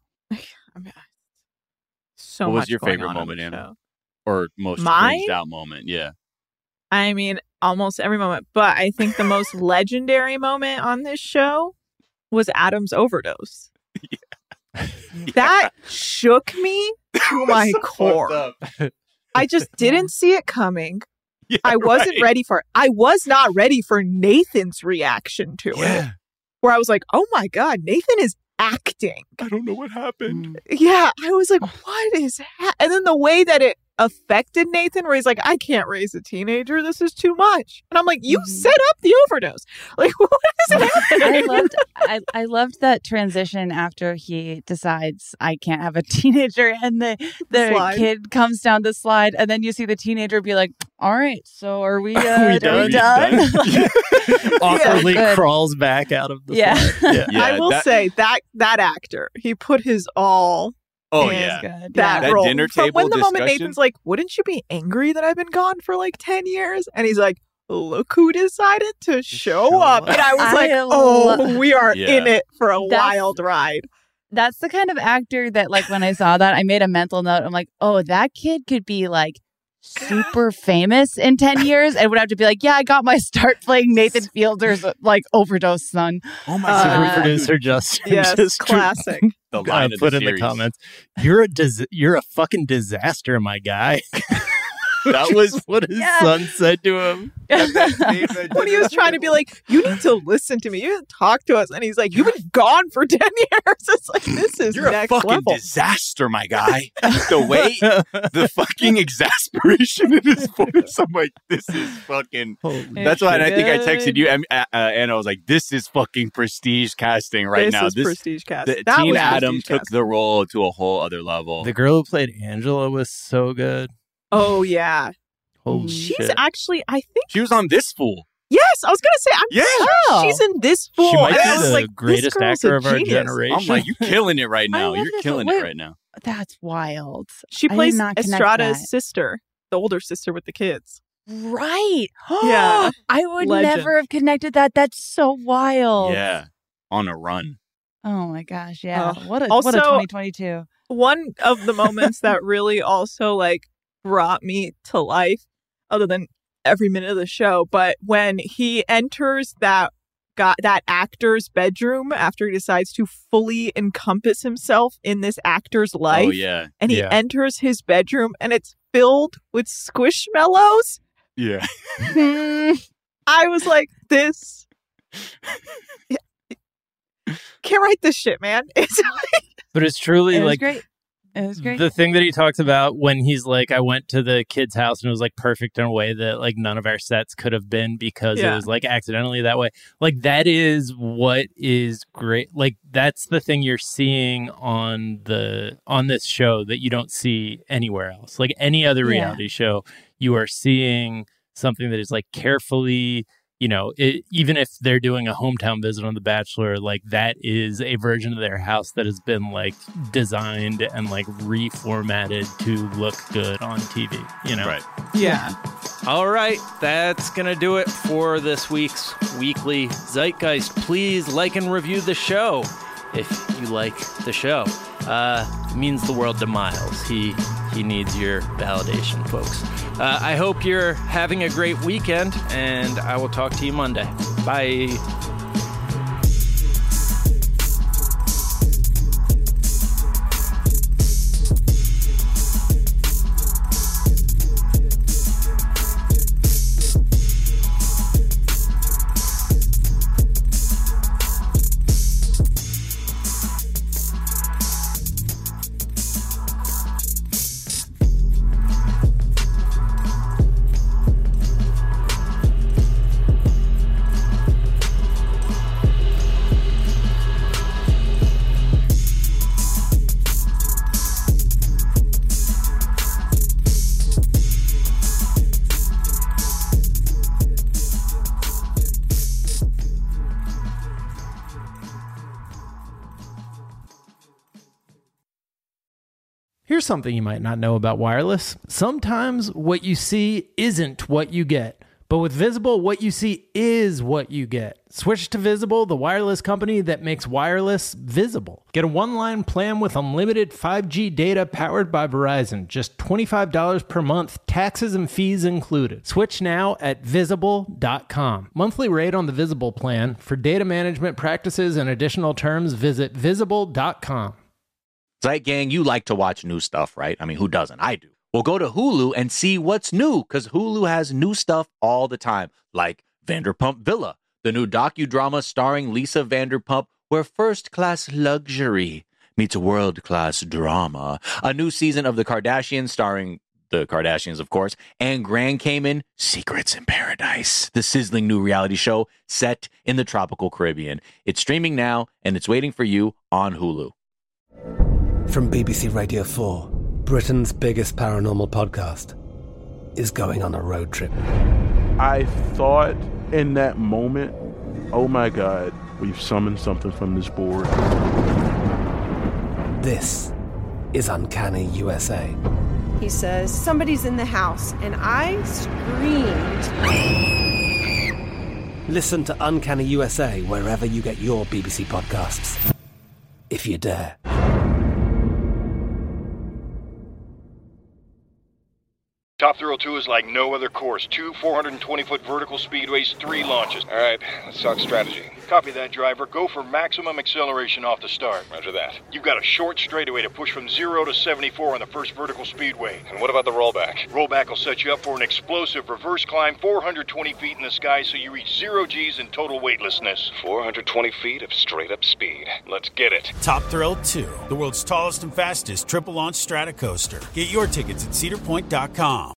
so what was much your going favorite on moment, the Anna? show. Or most Mine? cringed out moment? Yeah. I mean, almost every moment, but I think the most legendary moment on this show was Adam's overdose. That shook me to my core. I just didn't see it coming. I wasn't ready for it. I was not ready for Nathan's reaction to it. Where I was like, oh my God, Nathan is acting. I don't know what happened. Yeah, I was like, what is and then the way that it affected Nathan, where he's like, I can't raise a teenager. This is too much. And I'm like, you set up the overdose. Like, what is happening? I loved that transition after he decides I can't have a teenager, and the Slide. kid comes down the slide, and then you see the teenager be like, all right, so are we we done? Awkwardly Good. crawls back out of the Yeah. slide. I will say that actor, he put his all Oh, in yeah. Good. that role. dinner From when table the moment discussion? Nathan's like, wouldn't you be angry that I've been gone for like 10 years? And he's like, look who decided to show up. And I was I like, lo- we are Yeah. in it for a That's- wild ride. That's the kind of actor that, like, when I saw that, I made a mental note. I'm like, oh, that kid could be like super famous in 10 years and would have to be like, yeah, I got my start playing Nathan Fielder's like overdose son. Oh my Super god. producer Justin Yes, just classic. The line of put the in the series. comments, you're a fucking disaster, my guy. That was what his son said to him. When he was trying to be like, you need to listen to me. You need to talk to us. And he's like, you've been gone for 10 years. It's like, this is You're next a fucking level. disaster, my guy. The way, the fucking exasperation in his voice. I'm like, this is fucking. That's why I think I texted you, and I was like, this is fucking prestige casting right now. This is prestige casting. Teen Adam took the role to a whole other level. The girl who played Angela was so good. Oh, yeah. Holy She's shit. actually, I think. She was on This Fool. Yes, I was going to say, I'm sure she's in This Fool. She might And I be was the like, greatest this girl's actor a of our genius. generation. I'm like, you're killing it right now. love You're this. killing Wait, it right now. That's wild. She I did plays not connect Estrada's that. sister, the older sister with the kids. Right. Yeah. I would Legend. never have connected that. That's so wild. Yeah. On a run. Oh my gosh. Yeah. What a also, 2022. One of the moments that really also like brought me to life, other than every minute of the show, but when he enters that actor's bedroom after he decides to fully encompass himself in this actor's life. Oh, yeah. And he Yeah. enters his bedroom and it's filled with squishmallows. Yeah. I was like, this can't write this shit, man. It's But it's truly It was like great. It was great. the thing that he talks about when he's like, I went to the kid's house and it was like perfect in a way that like none of our sets could have been because it Yeah. was like accidentally that way. Like that is what is great. Like that's the thing you're seeing on this show that you don't see anywhere else. Like any other Yeah. reality show, you are seeing something that is like carefully, even if they're doing a hometown visit on The Bachelor, like that is a version of their house that has been like designed and like reformatted to look good on TV, Right. Yeah. All right, that's going to do it for this week's Weekly Zeitgeist. Please like and review the show if you like the show. It means the world to Miles. He needs your validation, folks. I hope you're having a great weekend, and I will talk to you Monday. Bye. Here's something you might not know about wireless. Sometimes what you see isn't what you get. But with Visible, what you see is what you get. Switch to Visible, the wireless company that makes wireless visible. Get a one-line plan with unlimited 5G data powered by Verizon. Just $25 per month, taxes and fees included. Switch now at Visible.com. Monthly rate on the Visible plan. For data management practices and additional terms, visit Visible.com. Zeit Gang, you like to watch new stuff, right? I mean, who doesn't? I do. Well, go to Hulu and see what's new, because Hulu has new stuff all the time, like Vanderpump Villa, the new docudrama starring Lisa Vanderpump, where first-class luxury meets world-class drama. A new season of The Kardashians starring the Kardashians, of course, and Grand Cayman, Secrets in Paradise, the sizzling new reality show set in the tropical Caribbean. It's streaming now, and it's waiting for you on Hulu. From BBC Radio 4, Britain's biggest paranormal podcast is going on a road trip. I thought in that moment, oh my God, we've summoned something from this board. This is Uncanny USA. He says, somebody's in the house, and I screamed. Listen to Uncanny USA wherever you get your BBC podcasts, if you dare. Top Thrill 2 is like no other course. 2 420-foot vertical speedways, 3 launches. All right, let's talk strategy. Copy that, driver. Go for maximum acceleration off the start. Roger that. You've got a short straightaway to push from 0 to 74 on the first vertical speedway. And what about the rollback? Rollback will set you up for an explosive reverse climb 420 feet in the sky so you reach 0 G's in total weightlessness. 420 feet of straight-up speed. Let's get it. Top Thrill 2, the world's tallest and fastest triple-launch strata coaster. Get your tickets at cedarpoint.com.